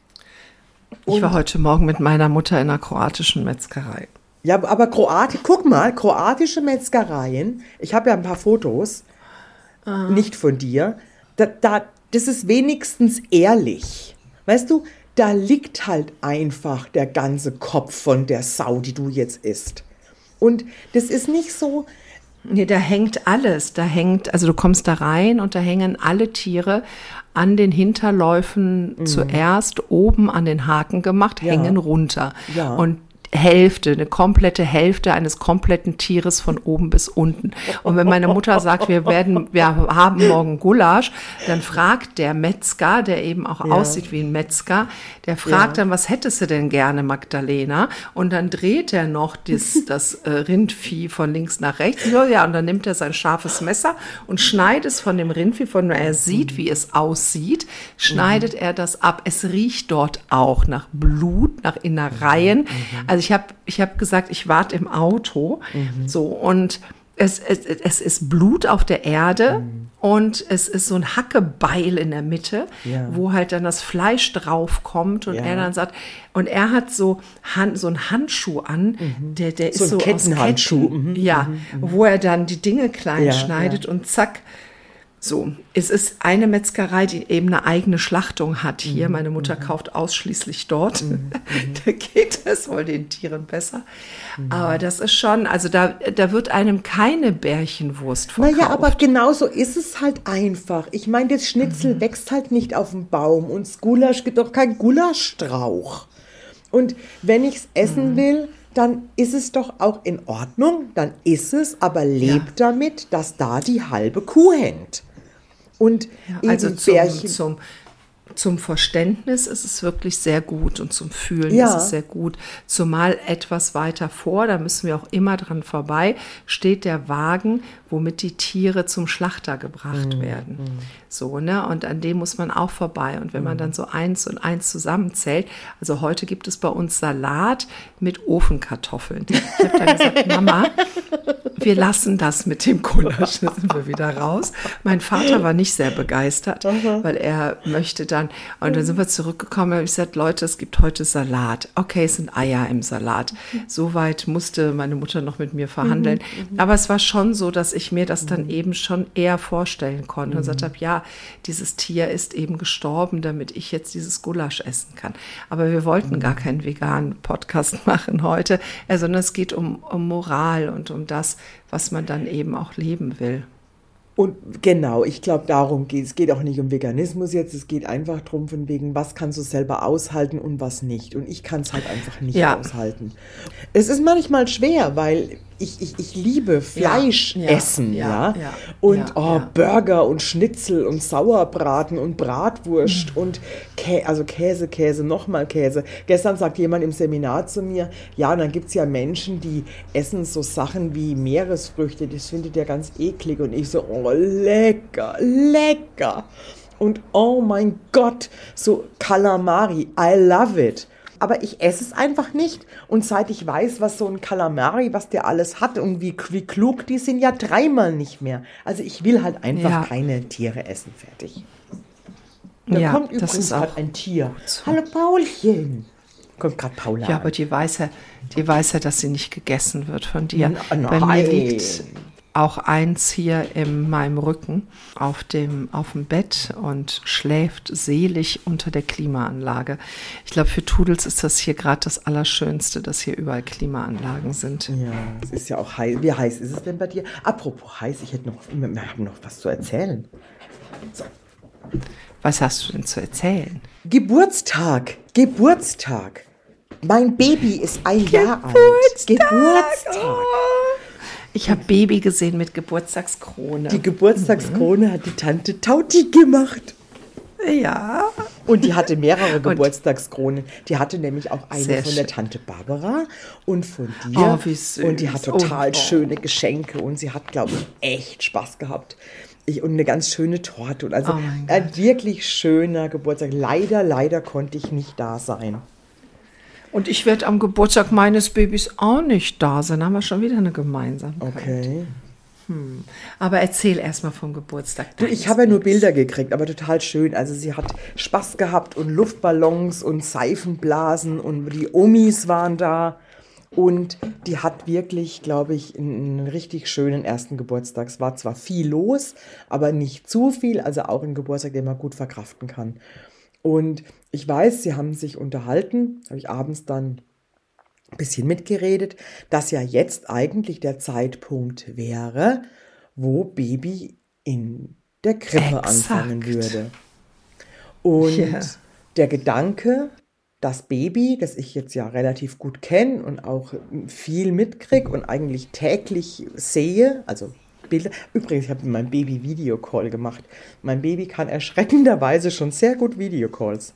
Ich war heute Morgen mit meiner Mutter in einer kroatischen Metzgerei. Ja, aber guck mal, kroatische Metzgereien, ich habe ja ein paar Fotos, nicht von dir, das ist wenigstens ehrlich. Weißt du, da liegt halt einfach der ganze Kopf von der Sau, die du jetzt isst. Und das ist nicht so... Nee, da hängt alles. Also du kommst da rein und da hängen alle Tiere an den Hinterläufen zuerst oben an den Haken gemacht, hängen runter. Ja. Und eine komplette Hälfte eines kompletten Tieres von oben bis unten. Und wenn meine Mutter sagt, wir haben morgen Gulasch, dann fragt der Metzger, der eben auch aussieht wie ein Metzger, der fragt dann, was hättest du denn gerne, Magdalena? Und dann dreht er noch das Rindvieh von links nach rechts. Ja, und dann nimmt er sein scharfes Messer und schneidet es von dem Rindvieh, er sieht, wie es aussieht, schneidet er das ab. Es riecht dort auch nach Blut, nach Innereien. Also ich hab gesagt, ich warte im Auto, so, und es ist Blut auf der Erde und es ist so ein Hackebeil in der Mitte, wo halt dann das Fleisch drauf kommt und er dann sagt, und er hat so einen Handschuh an, der ist so Kettenhandschuh. Aus Ketten, wo er dann die Dinge klein schneidet und zack. So, es ist eine Metzgerei, die eben eine eigene Schlachtung hat hier. Meine Mutter kauft ausschließlich dort. Da geht es wohl den Tieren besser. Aber das ist schon, also da wird einem keine Bärchenwurst verkauft. Naja, aber genauso ist es halt einfach. Ich meine, das Schnitzel wächst halt nicht auf dem Baum und das Gulasch gibt doch kein Gulaschstrauch. Und wenn ich es essen will, dann ist es doch auch in Ordnung, dann ist es, aber lebt damit, dass da die halbe Kuh hängt. Und also zum Verständnis ist es wirklich sehr gut und zum Fühlen ist es sehr gut. Zumal etwas weiter vor, da müssen wir auch immer dran vorbei, steht der Wagen, womit die Tiere zum Schlachter gebracht werden. So, ne? Und an dem muss man auch vorbei. Und wenn man dann so 1 und 1 zusammenzählt, also heute gibt es bei uns Salat mit Ofenkartoffeln. Ich habe dann gesagt, Mama, wir lassen das mit dem Gulasch, da sind wir wieder raus. Mein Vater war nicht sehr begeistert, weil er möchte dann, und dann sind wir zurückgekommen und habe ich gesagt, Leute, es gibt heute Salat. Okay, es sind Eier im Salat. Soweit musste meine Mutter noch mit mir verhandeln. Aber es war schon so, dass ich mir das dann eben schon eher vorstellen konnte und gesagt habe, ja, dieses Tier ist eben gestorben, damit ich jetzt dieses Gulasch essen kann. Aber wir wollten gar keinen veganen Podcast machen heute, sondern es geht um Moral und um das, was man dann eben auch leben will. Und genau, ich glaube, darum geht es. Es geht auch nicht um Veganismus jetzt, es geht einfach darum, von wegen, was kannst du selber aushalten und was nicht. Und ich kann es halt einfach nicht aushalten. Es ist manchmal schwer, weil ich liebe Fleisch essen, und Burger und Schnitzel und Sauerbraten und Bratwurst und Käse, nochmal Käse. Gestern sagt jemand im Seminar zu mir, ja, und dann gibt es ja Menschen, die essen so Sachen wie Meeresfrüchte, das findet er ganz eklig. Und ich so, oh, lecker, lecker. Und oh mein Gott, so Calamari, I love it. Aber ich esse es einfach nicht. Und seit ich weiß, was so ein Calamari, was der alles hat und wie klug die sind, ja 3-mal nicht mehr. Also ich will halt einfach keine Tiere essen, fertig. Da kommt übrigens gerade ein Tier. Hallo Paulchen. Kommt gerade Paula an. Ja, aber die weiß ja, dass sie nicht gegessen wird von dir. Bei mir liegt auch eins hier in meinem Rücken auf dem Bett und schläft selig unter der Klimaanlage. Ich glaube, für Tudels ist das hier gerade das Allerschönste, dass hier überall Klimaanlagen sind. Ja, es ist ja auch heiß. Wie heiß ist es denn bei dir? Apropos heiß, wir haben noch was zu erzählen. So. Was hast du denn zu erzählen? Geburtstag. Mein Baby ist ein Jahr alt. Geburtstag. Oh. Ich habe Baby gesehen mit Geburtstagskrone. Die Geburtstagskrone hat die Tante Tauti gemacht. Ja. Und die hatte mehrere Geburtstagskronen. Die hatte nämlich auch eine Sehr von der Tante Barbara und von dir. Oh, wie süß. Und die hat total schöne Geschenke und sie hat, glaube ich, echt Spaß gehabt. Und eine ganz schöne Torte. Und also ein wirklich schöner Geburtstag. Leider konnte ich nicht da sein. Und ich werde am Geburtstag meines Babys auch nicht da sein. Da haben wir schon wieder eine Gemeinsamkeit. Okay. Aber erzähl erstmal vom Geburtstag. Ich habe ja nur Bilder gekriegt, aber total schön. Also sie hat Spaß gehabt und Luftballons und Seifenblasen und die Omis waren da. Und die hat wirklich, glaube ich, einen richtig schönen ersten Geburtstag. Es war zwar viel los, aber nicht zu viel. Also auch ein Geburtstag, den man gut verkraften kann. Und ich weiß, sie haben sich unterhalten, habe ich abends dann ein bisschen mitgeredet, dass ja jetzt eigentlich der Zeitpunkt wäre, wo Baby in der Krippe anfangen würde. Und der Gedanke, das Baby, das ich jetzt ja relativ gut kenne und auch viel mitkriege und eigentlich täglich sehe, also Bilder. Übrigens, ich habe mit meinem Baby Videocall gemacht. Mein Baby kann erschreckenderweise schon sehr gut Videocalls.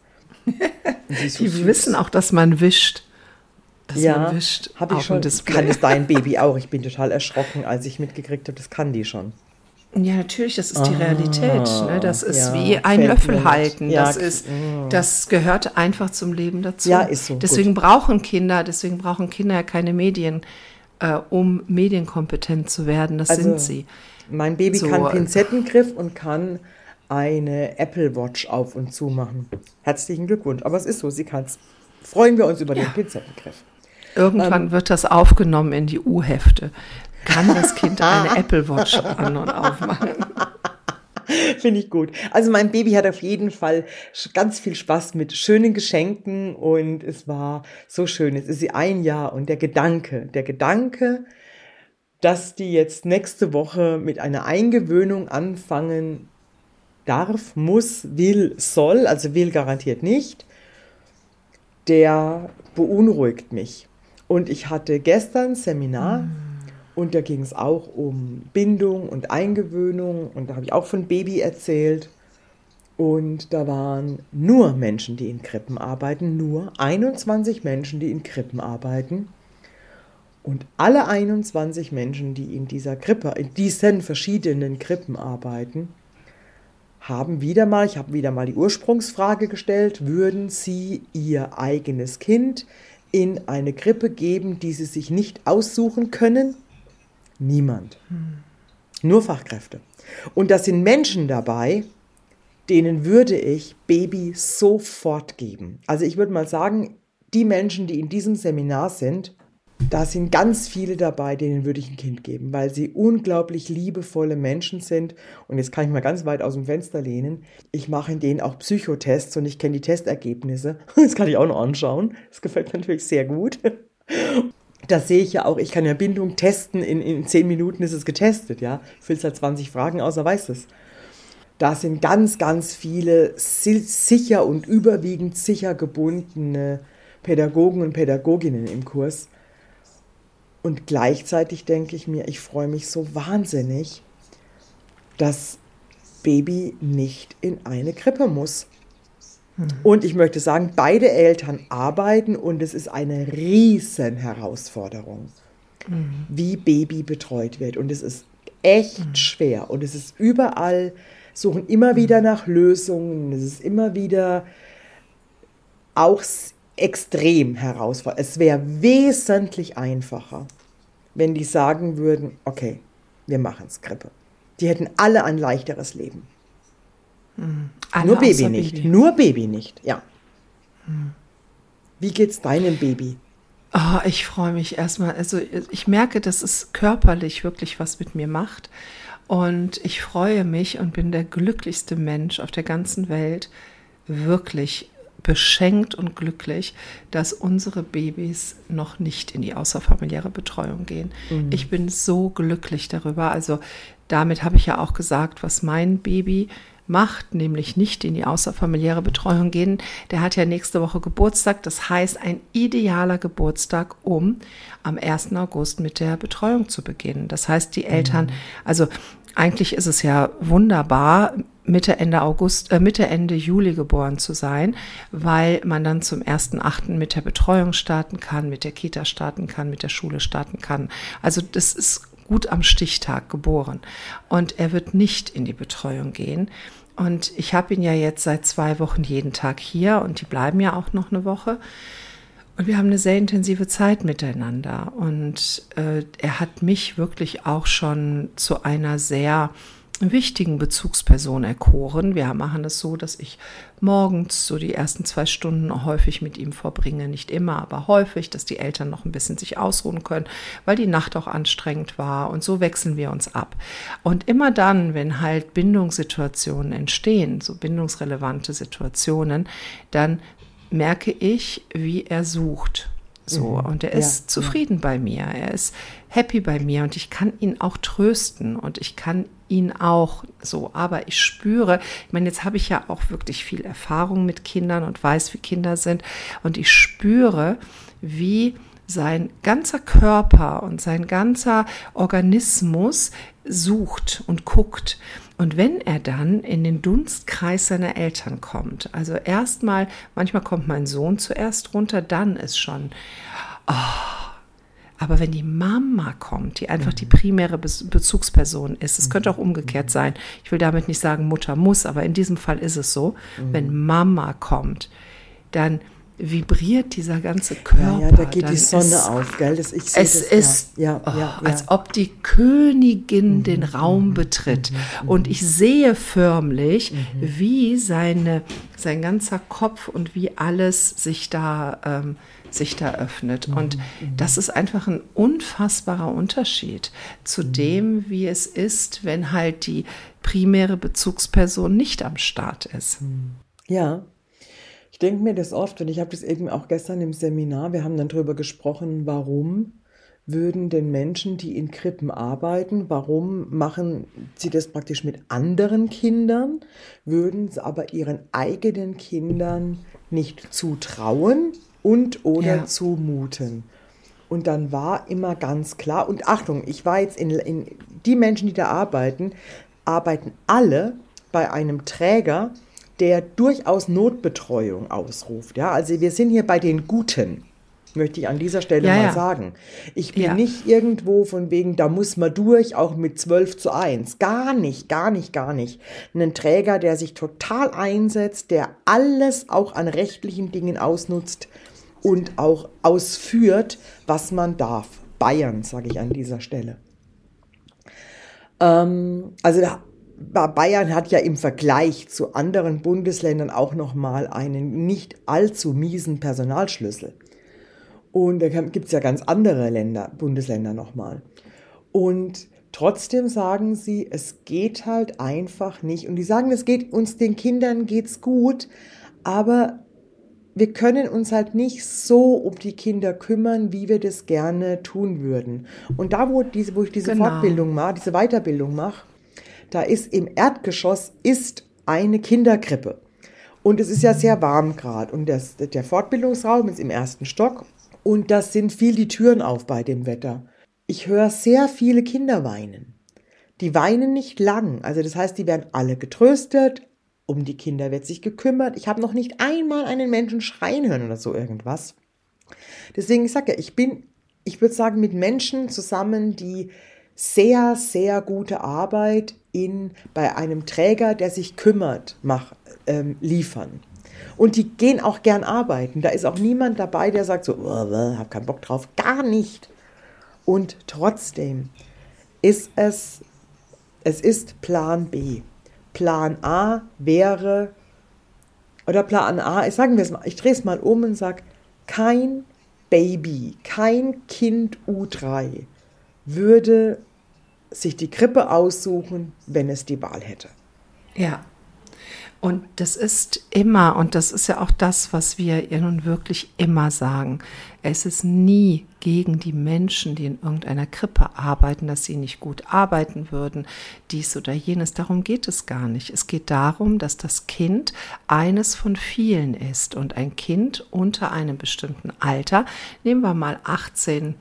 Die wissen auch, dass man wischt. Man wischt habe ich schon. Kann es dein Baby auch? Ich bin total erschrocken, als ich mitgekriegt habe, das kann die schon. Ja, natürlich, das ist die Realität. Ne? Das ist wie ein Löffel halten. Das gehört einfach zum Leben dazu. Ja, ist so. Deswegen brauchen Kinder ja keine Medien, um medienkompetent zu werden. Das sind sie. Mein Baby kann Pinzettengriff und kann eine Apple Watch auf und zu machen. Herzlichen Glückwunsch. Aber es ist so, sie kann es. Freuen wir uns über den Pinzettengriff. Irgendwann wird das aufgenommen in die U-Hefte. Kann das Kind eine Apple Watch an- und aufmachen? Finde ich gut. Also mein Baby hat auf jeden Fall ganz viel Spaß mit schönen Geschenken und es war so schön. Jetzt ist sie 1 Jahr und der Gedanke, dass die jetzt nächste Woche mit einer Eingewöhnung anfangen darf, muss, will, soll, also will garantiert nicht, der beunruhigt mich. Und ich hatte gestern Seminar und da ging es auch um Bindung und Eingewöhnung und da habe ich auch von Baby erzählt und da waren nur Menschen, die in Krippen arbeiten, nur 21 Menschen, die in Krippen arbeiten und alle 21 Menschen, die in dieser Krippe, in diesen verschiedenen Krippen arbeiten, ich habe wieder mal die Ursprungsfrage gestellt, würden Sie Ihr eigenes Kind in eine Krippe geben, die Sie sich nicht aussuchen können? Niemand. Nur Fachkräfte. Und da sind Menschen dabei, denen würde ich Baby sofort geben. Also ich würde mal sagen, die Menschen, die in diesem Seminar sind, Da sind ganz viele dabei, denen würde ich ein Kind geben, weil sie unglaublich liebevolle Menschen sind. Und jetzt kann ich mal ganz weit aus dem Fenster lehnen. Ich mache in denen auch Psychotests und ich kenne die Testergebnisse. Das kann ich auch noch anschauen. Das gefällt mir natürlich sehr gut. Das sehe ich ja auch. Ich kann ja Bindung testen. In 10 Minuten ist es getestet. Ja, füllst halt 20 Fragen aus, er weiß es. Da sind ganz, ganz viele sicher und überwiegend sicher gebundene Pädagogen und Pädagoginnen im Kurs. Und gleichzeitig denke ich mir, ich freue mich so wahnsinnig, dass Baby nicht in eine Krippe muss. Und ich möchte sagen, beide Eltern arbeiten und es ist eine riesen Herausforderung, wie Baby betreut wird. Und es ist echt schwer und es ist überall, suchen immer wieder nach Lösungen. Es ist immer wieder auch extrem herausfordernd. Es wäre wesentlich einfacher, wenn die sagen würden, okay, wir machen es Krippe. Die hätten alle ein leichteres Leben. Nur Baby nicht. Baby. Nur Baby nicht, ja. Wie geht's deinem Baby? Oh, ich freue mich erstmal. Also ich merke, dass es körperlich wirklich was mit mir macht. Und ich freue mich und bin der glücklichste Mensch auf der ganzen Welt, wirklich beschenkt und glücklich, dass unsere Babys noch nicht in die außerfamiliäre Betreuung gehen. Ich bin so glücklich darüber. Also damit habe ich ja auch gesagt, was mein Baby macht, nämlich nicht in die außerfamiliäre Betreuung gehen. Der hat ja nächste Woche Geburtstag. Das heißt, ein idealer Geburtstag, um am 1. August mit der Betreuung zu beginnen. Das heißt, die Eltern, also eigentlich ist es ja wunderbar, Mitte Ende Juli geboren zu sein, weil man dann zum 1.8. mit der Betreuung starten kann, mit der Kita starten kann, mit der Schule starten kann. Also das ist gut am Stichtag geboren. Und er wird nicht in die Betreuung gehen. Und ich habe ihn ja jetzt seit 2 Wochen jeden Tag hier und die bleiben ja auch noch eine Woche. Und wir haben eine sehr intensive Zeit miteinander. Und er hat mich wirklich auch schon zu einer sehr wichtigen Bezugsperson erkoren. Wir machen es so, dass ich morgens so die ersten 2 Stunden häufig mit ihm verbringe. Nicht immer, aber häufig, dass die Eltern noch ein bisschen sich ausruhen können, weil die Nacht auch anstrengend war. Und so wechseln wir uns ab. Und immer dann, wenn halt Bindungssituationen entstehen, so bindungsrelevante Situationen, dann merke ich, wie er sucht. So, und er ist zufrieden bei mir, er ist happy bei mir und ich kann ihn auch trösten und ich kann ihn auch so, aber ich spüre, ich meine, jetzt habe ich ja auch wirklich viel Erfahrung mit Kindern und weiß, wie Kinder sind und ich spüre, wie sein ganzer Körper und sein ganzer Organismus sucht und guckt. Und wenn er dann in den Dunstkreis seiner Eltern kommt, also erstmal, manchmal kommt mein Sohn zuerst runter, dann ist schon, aber wenn die Mama kommt, die einfach die primäre Bezugsperson ist, es könnte auch umgekehrt sein, ich will damit nicht sagen, Mutter muss, aber in diesem Fall ist es so, wenn Mama kommt, dann vibriert dieser ganze Körper. Ja, da geht die Sonne auf, gell? Ich sehe es ist, als ob die Königin den Raum betritt. Und ich sehe förmlich, wie sein ganzer Kopf und wie alles sich da öffnet. Und das ist einfach ein unfassbarer Unterschied zu dem, wie es ist, wenn halt die primäre Bezugsperson nicht am Start ist. Ja. Ich denke mir das oft und ich habe das eben auch gestern im Seminar, wir haben dann darüber gesprochen, warum würden denn Menschen, die in Krippen arbeiten, warum machen sie das praktisch mit anderen Kindern, würden sie aber ihren eigenen Kindern nicht zutrauen und oder zumuten. Und dann war immer ganz klar, und Achtung, ich war jetzt in die Menschen, die da arbeiten alle bei einem Träger, der durchaus Notbetreuung ausruft. Ja, also wir sind hier bei den Guten, möchte ich an dieser Stelle mal sagen. Ich bin nicht irgendwo von wegen, da muss man durch, auch mit 12:1. Gar nicht. Ein Träger, der sich total einsetzt, der alles auch an rechtlichen Dingen ausnutzt und auch ausführt, was man darf. Bayern, sage ich an dieser Stelle. Bayern hat ja im Vergleich zu anderen Bundesländern auch nochmal einen nicht allzu miesen Personalschlüssel. Und da gibt es ja ganz andere Bundesländer nochmal. Und trotzdem sagen sie, es geht halt einfach nicht. Und die sagen, den Kindern geht's gut, aber wir können uns halt nicht so um die Kinder kümmern, wie wir das gerne tun würden. Und da, wo ich diese Fortbildung mache, diese Weiterbildung mache, da ist im Erdgeschoss eine Kinderkrippe. Und es ist ja sehr warm gerade. Und der Fortbildungsraum ist im 1. Stock. Und da sind viel die Türen auf bei dem Wetter. Ich höre sehr viele Kinder weinen. Die weinen nicht lang. Also das heißt, die werden alle getröstet. Um die Kinder wird sich gekümmert. Ich habe noch nicht einmal einen Menschen schreien hören oder so irgendwas. Deswegen, ich sage ja, ich würde sagen, mit Menschen zusammen, die sehr, sehr gute Arbeit bei einem Träger, der sich kümmert, liefern. Und die gehen auch gern arbeiten. Da ist auch niemand dabei, der sagt so, hab keinen Bock drauf. Gar nicht. Und trotzdem ist es ist Plan B. Plan A sagen wir es mal, ich drehe es mal um und sage, kein Baby, kein Kind U3 würde sich die Krippe aussuchen, wenn es die Wahl hätte. Ja. Und das ist immer, und das ist ja auch das, was wir ihr nun wirklich immer sagen, es ist nie gegen die Menschen, die in irgendeiner Krippe arbeiten, dass sie nicht gut arbeiten würden, dies oder jenes. Darum geht es gar nicht. Es geht darum, dass das Kind eines von vielen ist. Und ein Kind unter einem bestimmten Alter, nehmen wir mal 18,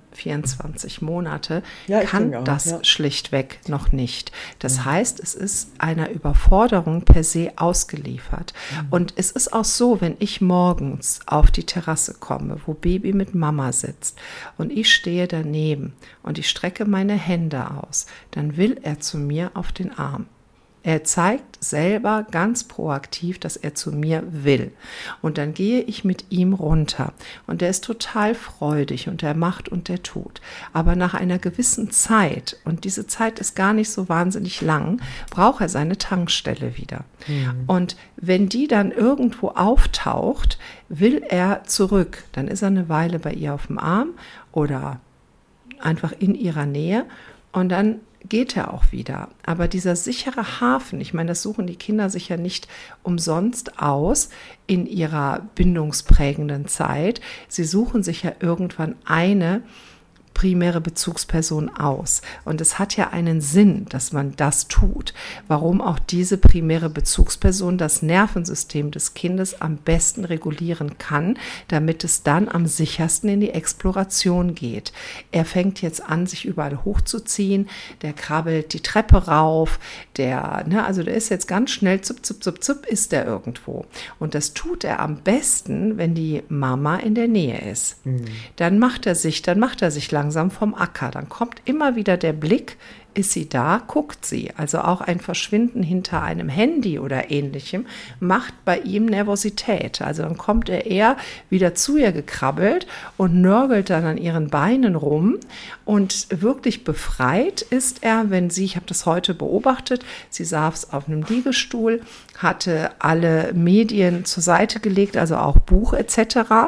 24 Monate, kann das schlichtweg noch nicht. Das heißt, es ist einer Überforderung per se ausgeliefert. Und es ist auch so, wenn ich morgens auf die Terrasse komme, wo Baby mit Mama sitzt und ich stehe daneben und ich strecke meine Hände aus, dann will er zu mir auf den Arm. Er zeigt selber ganz proaktiv, dass er zu mir will. Und dann gehe ich mit ihm runter. Und der ist total freudig und der macht und der tut. Aber nach einer gewissen Zeit, und diese Zeit ist gar nicht so wahnsinnig lang, braucht er seine Tankstelle wieder. Und wenn die dann irgendwo auftaucht, will er zurück. Dann ist er eine Weile bei ihr auf dem Arm oder einfach in ihrer Nähe. Und dann geht er auch wieder. Aber dieser sichere Hafen, ich meine, das suchen die Kinder sich ja nicht umsonst aus in ihrer bindungsprägenden Zeit. Sie suchen sich ja irgendwann eine primäre Bezugsperson aus. Und es hat ja einen Sinn, dass man das tut. Warum auch diese primäre Bezugsperson das Nervensystem des Kindes am besten regulieren kann, damit es dann am sichersten in die Exploration geht. Er fängt jetzt an, sich überall hochzuziehen, der krabbelt die Treppe rauf, der ist jetzt ganz schnell, zup, zup, zup, zup, ist der irgendwo. Und das tut er am besten, wenn die Mama in der Nähe ist. Dann macht er sich langsam vom Acker. Dann kommt immer wieder der Blick, ist sie da, guckt sie. Also auch ein Verschwinden hinter einem Handy oder ähnlichem macht bei ihm Nervosität. Also dann kommt er eher wieder zu ihr gekrabbelt und nörgelt dann an ihren Beinen rum. Und wirklich befreit ist er, wenn sie, ich habe das heute beobachtet, sie saß auf einem Liegestuhl, hatte alle Medien zur Seite gelegt, also auch Buch etc.,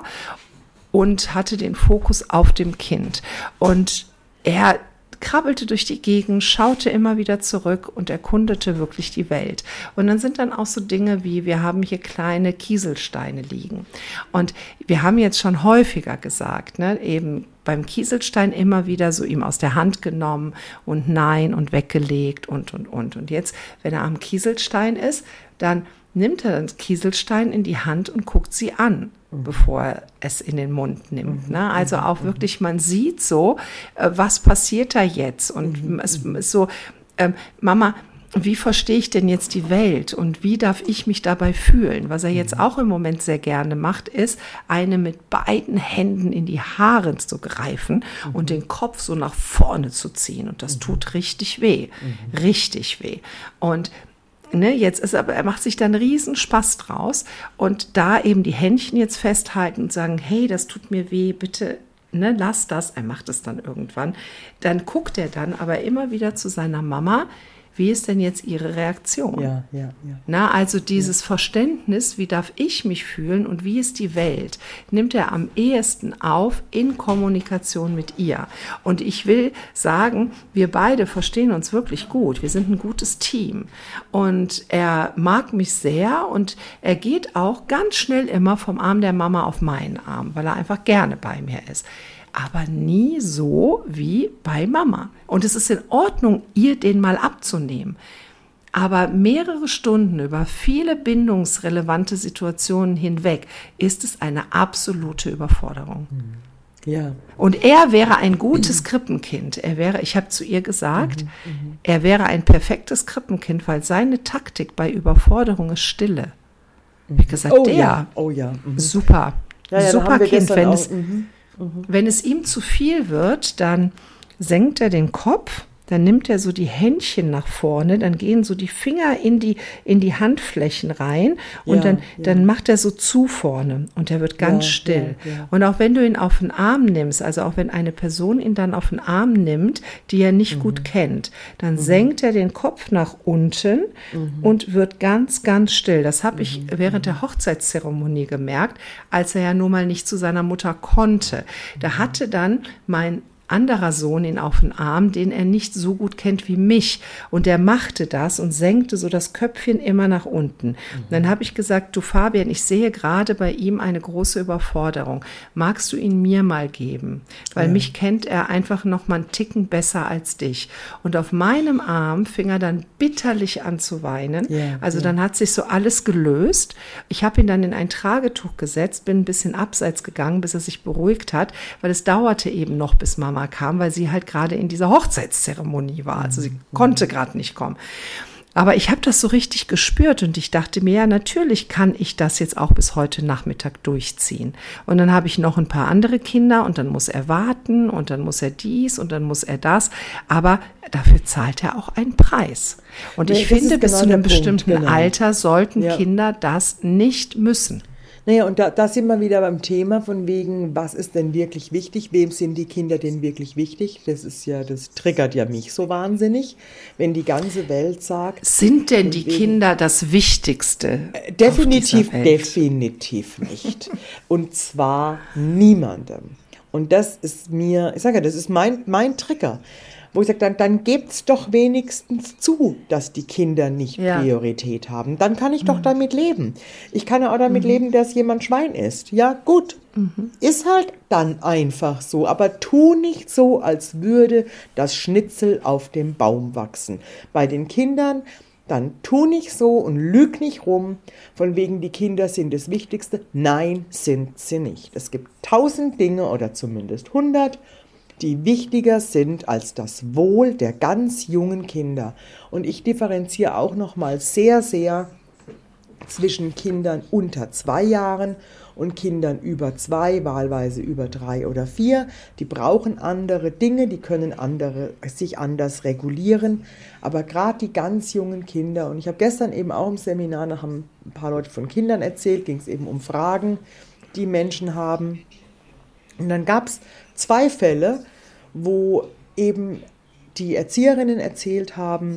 und hatte den Fokus auf dem Kind. Und er krabbelte durch die Gegend, schaute immer wieder zurück und erkundete wirklich die Welt. Und dann sind dann auch so Dinge wie, wir haben hier kleine Kieselsteine liegen. Und wir haben jetzt schon häufiger gesagt, eben beim Kieselstein immer wieder so ihm aus der Hand genommen und nein und weggelegt und. Und jetzt, wenn er am Kieselstein ist, dann nimmt er den Kieselstein in die Hand und guckt sie an, bevor er es in den Mund nimmt. Ne? Also auch wirklich, man sieht so, was passiert da jetzt? Und es ist so, Mama, wie verstehe ich denn jetzt die Welt und wie darf ich mich dabei fühlen? Was er jetzt auch im Moment sehr gerne macht, ist, eine mit beiden Händen in die Haare zu greifen und den Kopf so nach vorne zu ziehen. Und das tut richtig weh, richtig weh. Und jetzt ist aber, er macht sich dann riesen Spaß draus und da eben die Händchen jetzt festhalten und sagen, hey, das tut mir weh, bitte, lass das. Er macht es dann irgendwann. Dann guckt er dann aber immer wieder zu seiner Mama, wie ist denn jetzt Ihre Reaktion? Ja. Na, also dieses Verständnis, wie darf ich mich fühlen und wie ist die Welt, nimmt er am ehesten auf in Kommunikation mit ihr. Und ich will sagen, wir beide verstehen uns wirklich gut. Wir sind ein gutes Team. Und er mag mich sehr und er geht auch ganz schnell immer vom Arm der Mama auf meinen Arm, weil er einfach gerne bei mir ist. Aber nie so wie bei Mama. Und es ist in Ordnung, ihr den mal abzunehmen. Aber mehrere Stunden über viele bindungsrelevante Situationen hinweg ist es eine absolute Überforderung. Ja. Und er wäre ein gutes Krippenkind. Ich habe zu ihr gesagt, er wäre ein perfektes Krippenkind, weil seine Taktik bei Überforderung ist Stille. Ich habe gesagt, Oh ja. Super, super Kind. Wenn es ihm zu viel wird, dann senkt er den Kopf, dann nimmt er so die Händchen nach vorne, dann gehen so die Finger in die Handflächen rein und dann macht er so zu vorne und er wird ganz still. Ja. Und auch wenn du ihn auf den Arm nimmst, also auch wenn eine Person ihn dann auf den Arm nimmt, die er nicht gut kennt, dann senkt er den Kopf nach unten und wird ganz, ganz still. Das habe ich während der Hochzeitszeremonie gemerkt, als er ja nun mal nicht zu seiner Mutter konnte. Da hatte dann mein anderer Sohn ihn auf den Arm, den er nicht so gut kennt wie mich. Und der machte das und senkte so das Köpfchen immer nach unten. Und dann habe ich gesagt, du Fabian, ich sehe gerade bei ihm eine große Überforderung. Magst du ihn mir mal geben? Weil mich kennt er einfach noch mal einen Ticken besser als dich. Und auf meinem Arm fing er dann bitterlich an zu weinen. Dann hat sich so alles gelöst. Ich habe ihn dann in ein Tragetuch gesetzt, bin ein bisschen abseits gegangen, bis er sich beruhigt hat, weil es dauerte eben noch, bis Mama kam, weil sie halt gerade in dieser Hochzeitszeremonie war. Also sie konnte gerade nicht kommen. Aber ich habe das so richtig gespürt und ich dachte mir, ja, natürlich kann ich das jetzt auch bis heute Nachmittag durchziehen. Und dann habe ich noch ein paar andere Kinder und dann muss er warten und dann muss er dies und dann muss er das. Aber dafür zahlt er auch einen Preis. Und ich finde, bis zu einem bestimmten Alter sollten Kinder das nicht müssen. Naja, und da sind wir wieder beim Thema von wegen, was ist denn wirklich wichtig? Wem sind die Kinder denn wirklich wichtig? Das triggert ja mich so wahnsinnig, wenn die ganze Welt sagt. Sind denn die Kinder das Wichtigste? Definitiv nicht. Und zwar niemandem. Und das ist das ist mein Trigger. Wo ich sage, dann gebt's doch wenigstens zu, dass die Kinder nicht Priorität haben. Dann kann ich doch damit leben. Ich kann ja auch damit leben, dass jemand Schwein isst. Ja, gut. Ist halt dann einfach so. Aber tu nicht so, als würde das Schnitzel auf dem Baum wachsen. Bei den Kindern, dann tu nicht so und lüg nicht rum, von wegen die Kinder sind das Wichtigste. Nein, sind sie nicht. Es gibt 1000 Dinge oder zumindest 100, die wichtiger sind als das Wohl der ganz jungen Kinder. Und ich differenziere auch noch mal sehr, sehr zwischen Kindern unter 2 Jahren und Kindern über 2, wahlweise über 3 oder 4. Die brauchen andere Dinge, die können sich anders regulieren. Aber gerade die ganz jungen Kinder, und ich habe gestern eben auch im Seminar, da haben ein paar Leute von Kindern erzählt, ging es eben um Fragen, die Menschen haben. Und dann gab es 2 Fälle, wo eben die Erzieherinnen erzählt haben,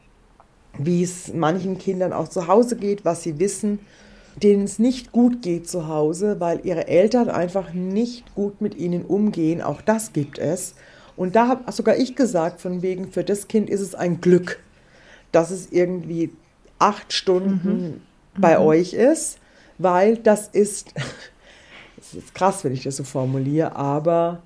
wie es manchen Kindern auch zu Hause geht, was sie wissen, denen es nicht gut geht zu Hause, weil ihre Eltern einfach nicht gut mit ihnen umgehen. Auch das gibt es. Und da habe sogar ich gesagt, von wegen, für das Kind ist es ein Glück, dass es irgendwie 8 Stunden bei euch ist, weil das ist krass, wenn ich das so formuliere, aber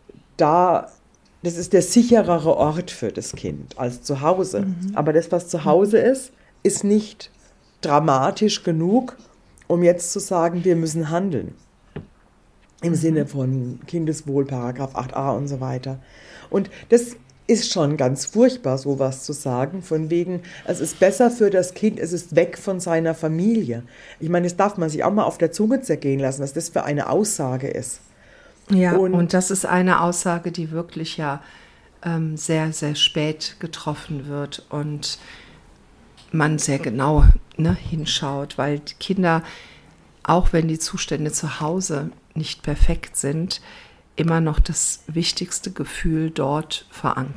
das ist der sicherere Ort für das Kind als zu Hause. Aber das, was zu Hause ist nicht dramatisch genug, um jetzt zu sagen, wir müssen handeln. Im Sinne von Kindeswohl, Paragraph 8a und so weiter. Und das ist schon ganz furchtbar, sowas zu sagen, von wegen, es ist besser für das Kind, es ist weg von seiner Familie. Ich meine, das darf man sich auch mal auf der Zunge zergehen lassen, was das für eine Aussage ist. Ja, und das ist eine Aussage, die wirklich sehr, sehr spät getroffen wird und man sehr genau hinschaut, weil die Kinder, auch wenn die Zustände zu Hause nicht perfekt sind, immer noch das wichtigste Gefühl dort verankern.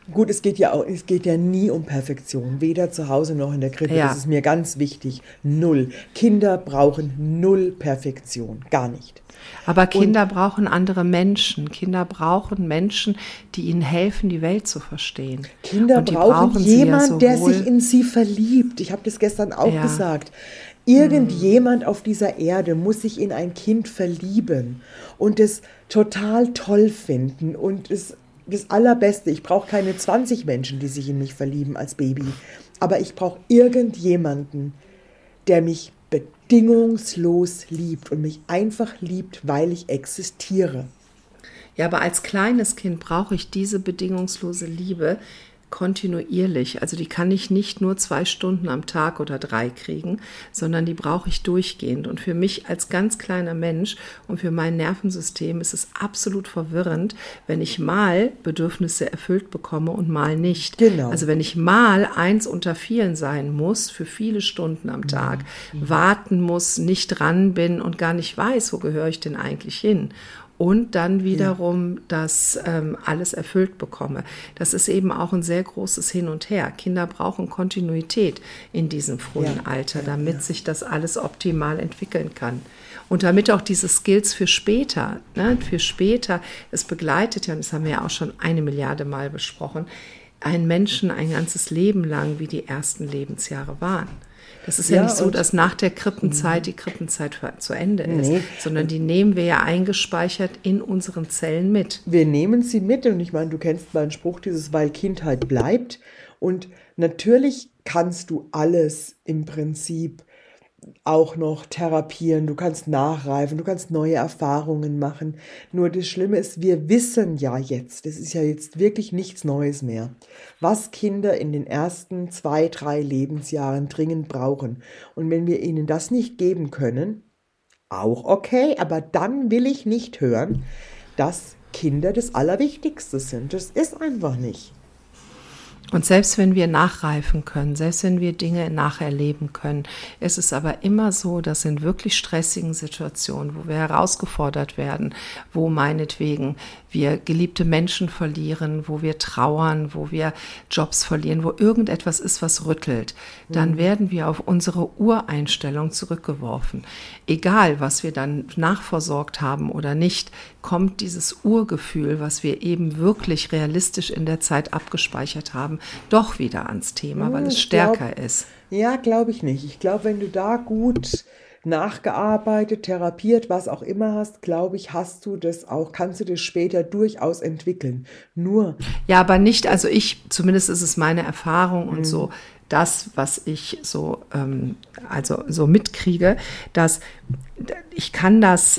Gut, es geht ja nie um Perfektion, weder zu Hause noch in der Krippe, Ja. das ist mir ganz wichtig. Null. Kinder brauchen null Perfektion, gar nicht. Aber Kinder brauchen andere Menschen. Kinder brauchen Menschen, die ihnen helfen, die Welt zu verstehen. Kinder Und die brauchen sie ja jemand, der sowohl- sich in sie verliebt. Ich habe das gestern auch Ja. gesagt. Irgendjemand auf dieser Erde muss sich in ein Kind verlieben und es total toll finden und es das Allerbeste. Ich brauche keine 20 Menschen, die sich in mich verlieben als Baby, aber ich brauche irgendjemanden, der mich bedingungslos liebt und mich einfach liebt, weil ich existiere. Ja, aber als kleines Kind brauche ich diese bedingungslose Liebe kontinuierlich. Also die kann ich nicht nur 2 Stunden am Tag oder 3 kriegen, sondern die brauche ich durchgehend. Und für mich als ganz kleiner Mensch und für mein Nervensystem ist es absolut verwirrend, wenn ich mal Bedürfnisse erfüllt bekomme und mal nicht. Genau. Also wenn ich mal 1 unter vielen sein muss, für viele Stunden am Tag, warten muss, nicht dran bin und gar nicht weiß, wo gehöre ich denn eigentlich hin. Und dann wiederum das alles erfüllt bekomme. Das ist eben auch ein sehr großes Hin und Her. Kinder brauchen Kontinuität in diesem frühen Alter, damit sich das alles optimal entwickeln kann. Und damit auch diese Skills für später, es begleitet ja, und das haben wir ja auch schon 1 Milliarde Mal besprochen, einen Menschen ein ganzes Leben lang, wie die ersten Lebensjahre waren. Das ist ja nicht so, dass nach der Krippenzeit die Krippenzeit zu Ende ist, sondern die nehmen wir ja eingespeichert in unseren Zellen mit. Wir nehmen sie mit und ich meine, du kennst meinen Spruch, dieses weil Kindheit bleibt und natürlich kannst du alles im Prinzip auch noch therapieren, du kannst nachreifen, du kannst neue Erfahrungen machen. Nur das Schlimme ist, wir wissen ja jetzt, das ist ja jetzt wirklich nichts Neues mehr, was Kinder in den ersten 2, 3 Lebensjahren dringend brauchen. Und wenn wir ihnen das nicht geben können, auch okay, aber dann will ich nicht hören, dass Kinder das Allerwichtigste sind. Das ist einfach nicht. Und selbst wenn wir nachreifen können, selbst wenn wir Dinge nacherleben können, ist es aber immer so, dass in wirklich stressigen Situationen, wo wir herausgefordert werden, wo meinetwegen wir geliebte Menschen verlieren, wo wir trauern, wo wir Jobs verlieren, wo irgendetwas ist, was rüttelt, dann werden wir auf unsere Ureinstellung zurückgeworfen. Egal, was wir dann nachversorgt haben oder nicht, kommt dieses Urgefühl, was wir eben wirklich realistisch in der Zeit abgespeichert haben, doch wieder ans Thema, weil es stärker ist. Ja, glaube ich nicht. Ich glaube, wenn du da gut nachgearbeitet, therapiert, was auch immer hast, glaube ich, hast du das auch, kannst du das später durchaus entwickeln. Nur. Ja, aber nicht, also zumindest ist es meine Erfahrung und so, das, was ich so, so mitkriege, dass ich kann,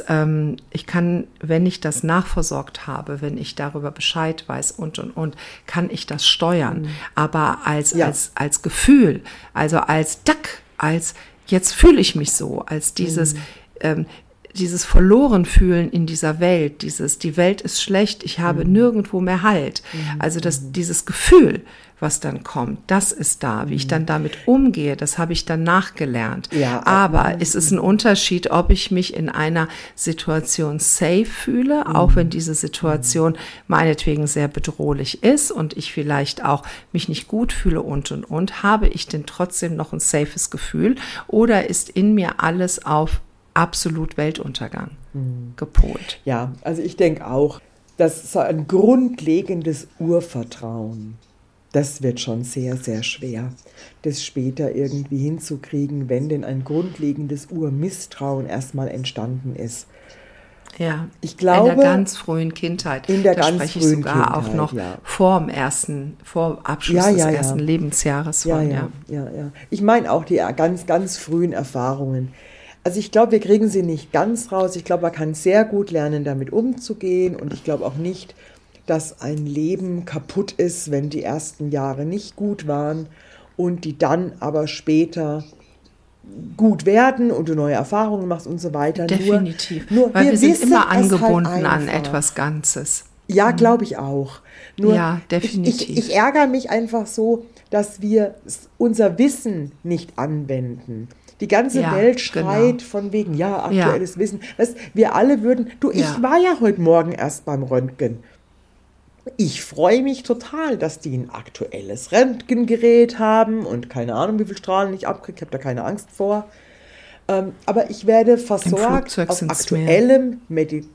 wenn ich das nachversorgt habe, wenn ich darüber Bescheid weiß und, kann ich das steuern. Aber als Gefühl, also als jetzt fühle ich mich so, als dieses Verlorenfühlen in dieser Welt, die Welt ist schlecht, ich habe nirgendwo mehr Halt. Also dieses Gefühl, was dann kommt, das ist da. Wie ich dann damit umgehe, das habe ich dann nachgelernt. Ja, aber es ist ein Unterschied, ob ich mich in einer Situation safe fühle, auch wenn diese Situation meinetwegen sehr bedrohlich ist und ich vielleicht auch mich nicht gut fühle und. Habe ich denn trotzdem noch ein safes Gefühl oder ist in mir alles auf absolut Weltuntergang gepolt? Ja, also ich denke auch, dass so ein grundlegendes Urvertrauen, das wird schon sehr, sehr schwer, das später irgendwie hinzukriegen, wenn denn ein grundlegendes Urmisstrauen erstmal entstanden ist. Ja, ich glaube, in der ganz frühen Kindheit. In der da ganz spreche ich frühen sogar Kindheit, auch noch ja. vor Abschluss des ersten Lebensjahres. Ja. Ich meine auch die ganz, ganz frühen Erfahrungen. Also ich glaube, wir kriegen sie nicht ganz raus. Ich glaube, man kann sehr gut lernen, damit umzugehen. Und ich glaube auch nicht, dass ein Leben kaputt ist, wenn die ersten Jahre nicht gut waren und die dann aber später gut werden und du neue Erfahrungen machst und so weiter. Definitiv, nur weil wir sind immer halt angebunden an etwas Ganzes. Ja, glaube ich auch. Nur ja, definitiv. Ich ärgere mich einfach so, dass wir unser Wissen nicht anwenden. Die ganze Welt schreit von wegen, aktuelles Wissen. Wir alle würden, ich war ja heute Morgen erst beim Röntgen. Ich freue mich total, dass die ein aktuelles Röntgengerät haben und keine Ahnung, wie viel Strahlen ich abkriege. Ich habe da keine Angst vor. Aber ich werde versorgt auf aktuellem Medizin.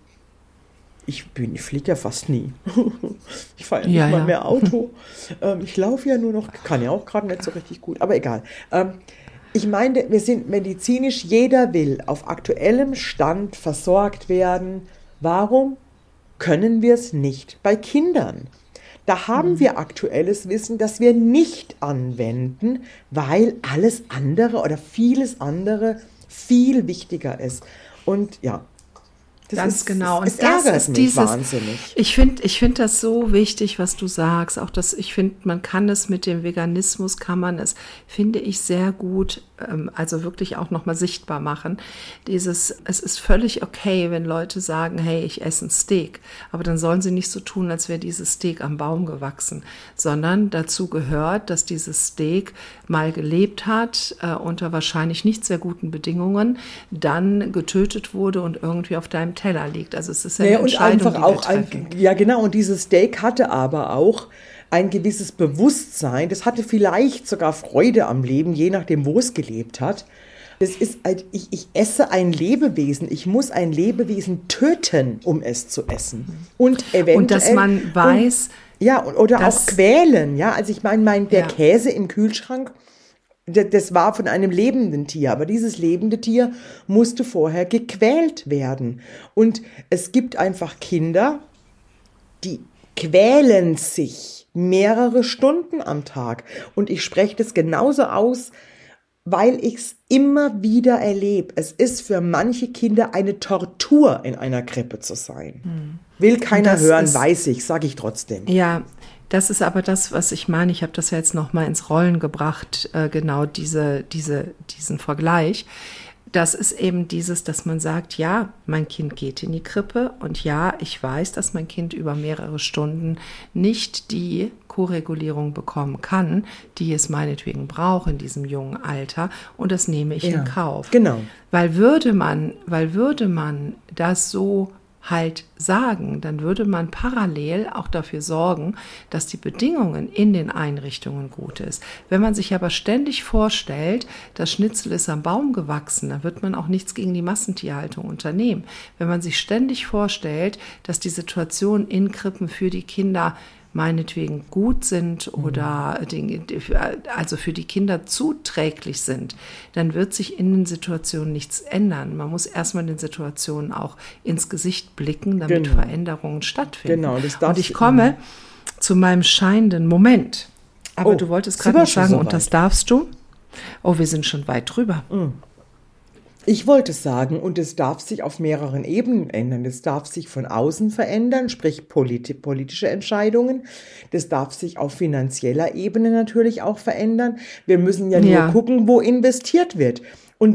Ich fliege ja fast nie. Ich fahre ja nicht mal mehr Auto. Ich laufe ja nur noch, kann ja auch gerade nicht so richtig gut, aber egal. Ich meine, wir sind medizinisch, jeder will auf aktuellem Stand versorgt werden. Warum können wir es nicht bei Kindern? Da haben wir aktuelles Wissen, das wir nicht anwenden, weil alles andere oder vieles andere viel wichtiger ist. Und ja, ganz genau. Und es ärgert mich wahnsinnig. Ich finde das so wichtig, was du sagst. Auch das, ich finde, man kann es mit dem Veganismus, finde ich sehr gut, also wirklich auch nochmal sichtbar machen. Es ist völlig okay, wenn Leute sagen, hey, ich esse ein Steak. Aber dann sollen sie nicht so tun, als wäre dieses Steak am Baum gewachsen, sondern dazu gehört, dass dieses Steak mal gelebt hat, unter wahrscheinlich nicht sehr guten Bedingungen, dann getötet wurde und irgendwie auf deinem Teller liegt. Also es ist eine Entscheidung, und einfach auch genau. Und dieses Steak hatte aber auch ein gewisses Bewusstsein. Das hatte vielleicht sogar Freude am Leben, je nachdem, wo es gelebt hat. Das ist ich esse ein Lebewesen. Ich muss ein Lebewesen töten, um es zu essen. Und eventuell und dass man weiß, oder auch quälen. Ja, also ich meine, der Käse im Kühlschrank. Das war von einem lebenden Tier, aber dieses lebende Tier musste vorher gequält werden. Und es gibt einfach Kinder, die quälen sich mehrere Stunden am Tag. Und ich spreche das genauso aus, weil ich es immer wieder erlebe. Es ist für manche Kinder eine Tortur, in einer Krippe zu sein. Will keiner hören, weiß ich, sage ich trotzdem. Ja, das ist aber das, was ich meine. Ich habe das ja jetzt nochmal ins Rollen gebracht, genau diesen Vergleich. Das ist eben dieses, dass man sagt, ja, mein Kind geht in die Krippe und ja, ich weiß, dass mein Kind über mehrere Stunden nicht die Koregulierung bekommen kann, die es meinetwegen braucht in diesem jungen Alter, und das nehme ich in Kauf. Genau. Weil würde man das so halt sagen, dann würde man parallel auch dafür sorgen, dass die Bedingungen in den Einrichtungen gut ist. Wenn man sich aber ständig vorstellt, das Schnitzel ist am Baum gewachsen, dann wird man auch nichts gegen die Massentierhaltung unternehmen. Wenn man sich ständig vorstellt, dass die Situation in Krippen für die Kinder meinetwegen gut sind oder also für die Kinder zuträglich sind, dann wird sich in den Situationen nichts ändern. Man muss erstmal in den Situationen auch ins Gesicht blicken, damit Veränderungen stattfinden. Genau, und ich komme zu meinem scheinenden Moment. Aber du wolltest gerade noch sagen, und das darfst du? Oh, wir sind schon weit drüber. Ich wollte sagen, und es darf sich auf mehreren Ebenen ändern. Es darf sich von außen verändern, sprich politische Entscheidungen. Das darf sich auf finanzieller Ebene natürlich auch verändern. Wir müssen ja nur gucken, wo investiert wird. Und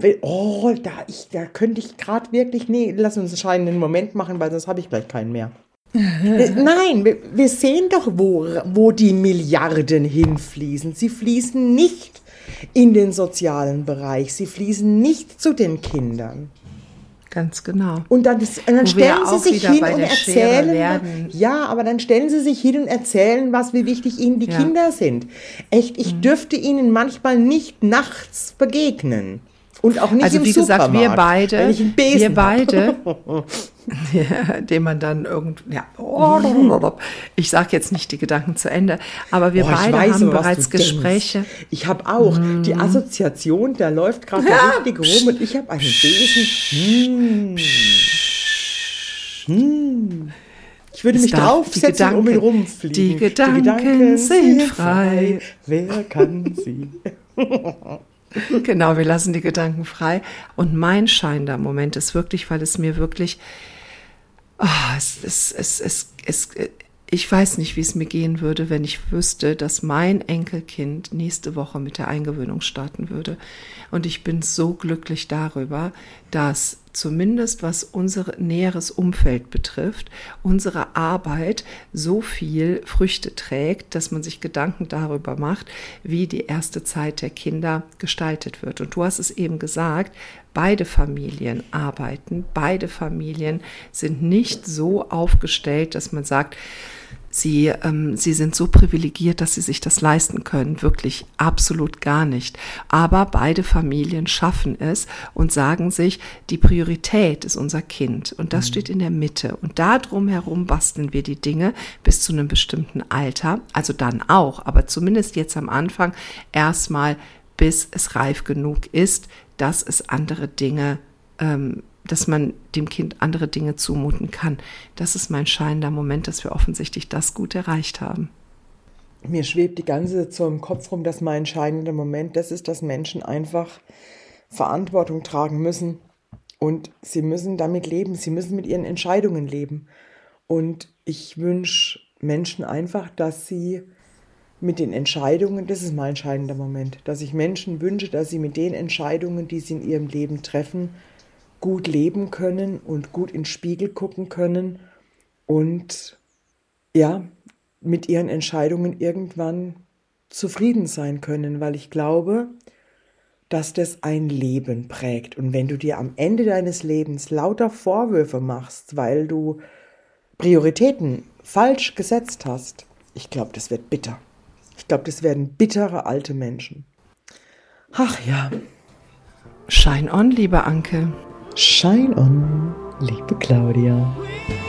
da könnte ich gerade wirklich, lass uns einen scheinenden Moment machen, weil sonst habe ich gleich keinen mehr. Nein, wir sehen doch, wo die Milliarden hinfließen. Sie fließen nicht in den sozialen Bereich. Sie fließen nicht zu den Kindern. Ganz genau. Und dann stellen sie sich hin und erzählen, aber dann stellen sie sich hin und erzählen, wie wichtig ihnen die Kinder sind. Echt, ich dürfte ihnen manchmal nicht nachts begegnen. Und auch nicht im Supermarkt. Also wie gesagt, wir beide, dem man dann ich sage jetzt nicht die Gedanken zu Ende, aber wir beide haben bereits Gespräche. Denkst. Ich habe auch die Assoziation, da läuft gerade richtig rum und ich habe einen Besen. Ich würde mich draufsetzen und mit rumfliegen. Die Gedanken sind frei. Wer kann sie? Genau, wir lassen die Gedanken frei. Und mein scheinender Moment ist wirklich, weil es mir wirklich, ich weiß nicht, wie es mir gehen würde, wenn ich wüsste, dass mein Enkelkind nächste Woche mit der Eingewöhnung starten würde. Und ich bin so glücklich darüber, dass zumindest was unser näheres Umfeld betrifft, unsere Arbeit so viel Früchte trägt, dass man sich Gedanken darüber macht, wie die erste Zeit der Kinder gestaltet wird. Und du hast es eben gesagt, beide Familien arbeiten, beide Familien sind nicht so aufgestellt, dass man sagt, Sie sind so privilegiert, dass sie sich das leisten können. Wirklich absolut gar nicht. Aber beide Familien schaffen es und sagen sich, die Priorität ist unser Kind. Und das steht in der Mitte. Und da drumherum basteln wir die Dinge bis zu einem bestimmten Alter. Also dann auch, aber zumindest jetzt am Anfang erstmal, bis es reif genug ist, dass es andere Dinge, dass man dem Kind andere Dinge zumuten kann. Das ist mein scheinender Moment, dass wir offensichtlich das gut erreicht haben. Mir schwebt die ganze Zeit so im Kopf rum, dass mein entscheidender Moment das ist, dass Menschen einfach Verantwortung tragen müssen und sie müssen damit leben, sie müssen mit ihren Entscheidungen leben. Und ich wünsche Menschen einfach, dass sie mit den Entscheidungen, das ist mein entscheidender Moment, dass ich Menschen wünsche, dass sie mit den Entscheidungen, die sie in ihrem Leben treffen, gut leben können und gut in den Spiegel gucken können und ja, mit ihren Entscheidungen irgendwann zufrieden sein können, weil ich glaube, dass das ein Leben prägt. Und wenn du dir am Ende deines Lebens lauter Vorwürfe machst, weil du Prioritäten falsch gesetzt hast, ich glaube, das wird bitter. Ich glaube, das werden bittere alte Menschen. Ach ja. Shine on, liebe Anke. Shine on, liebe Claudia.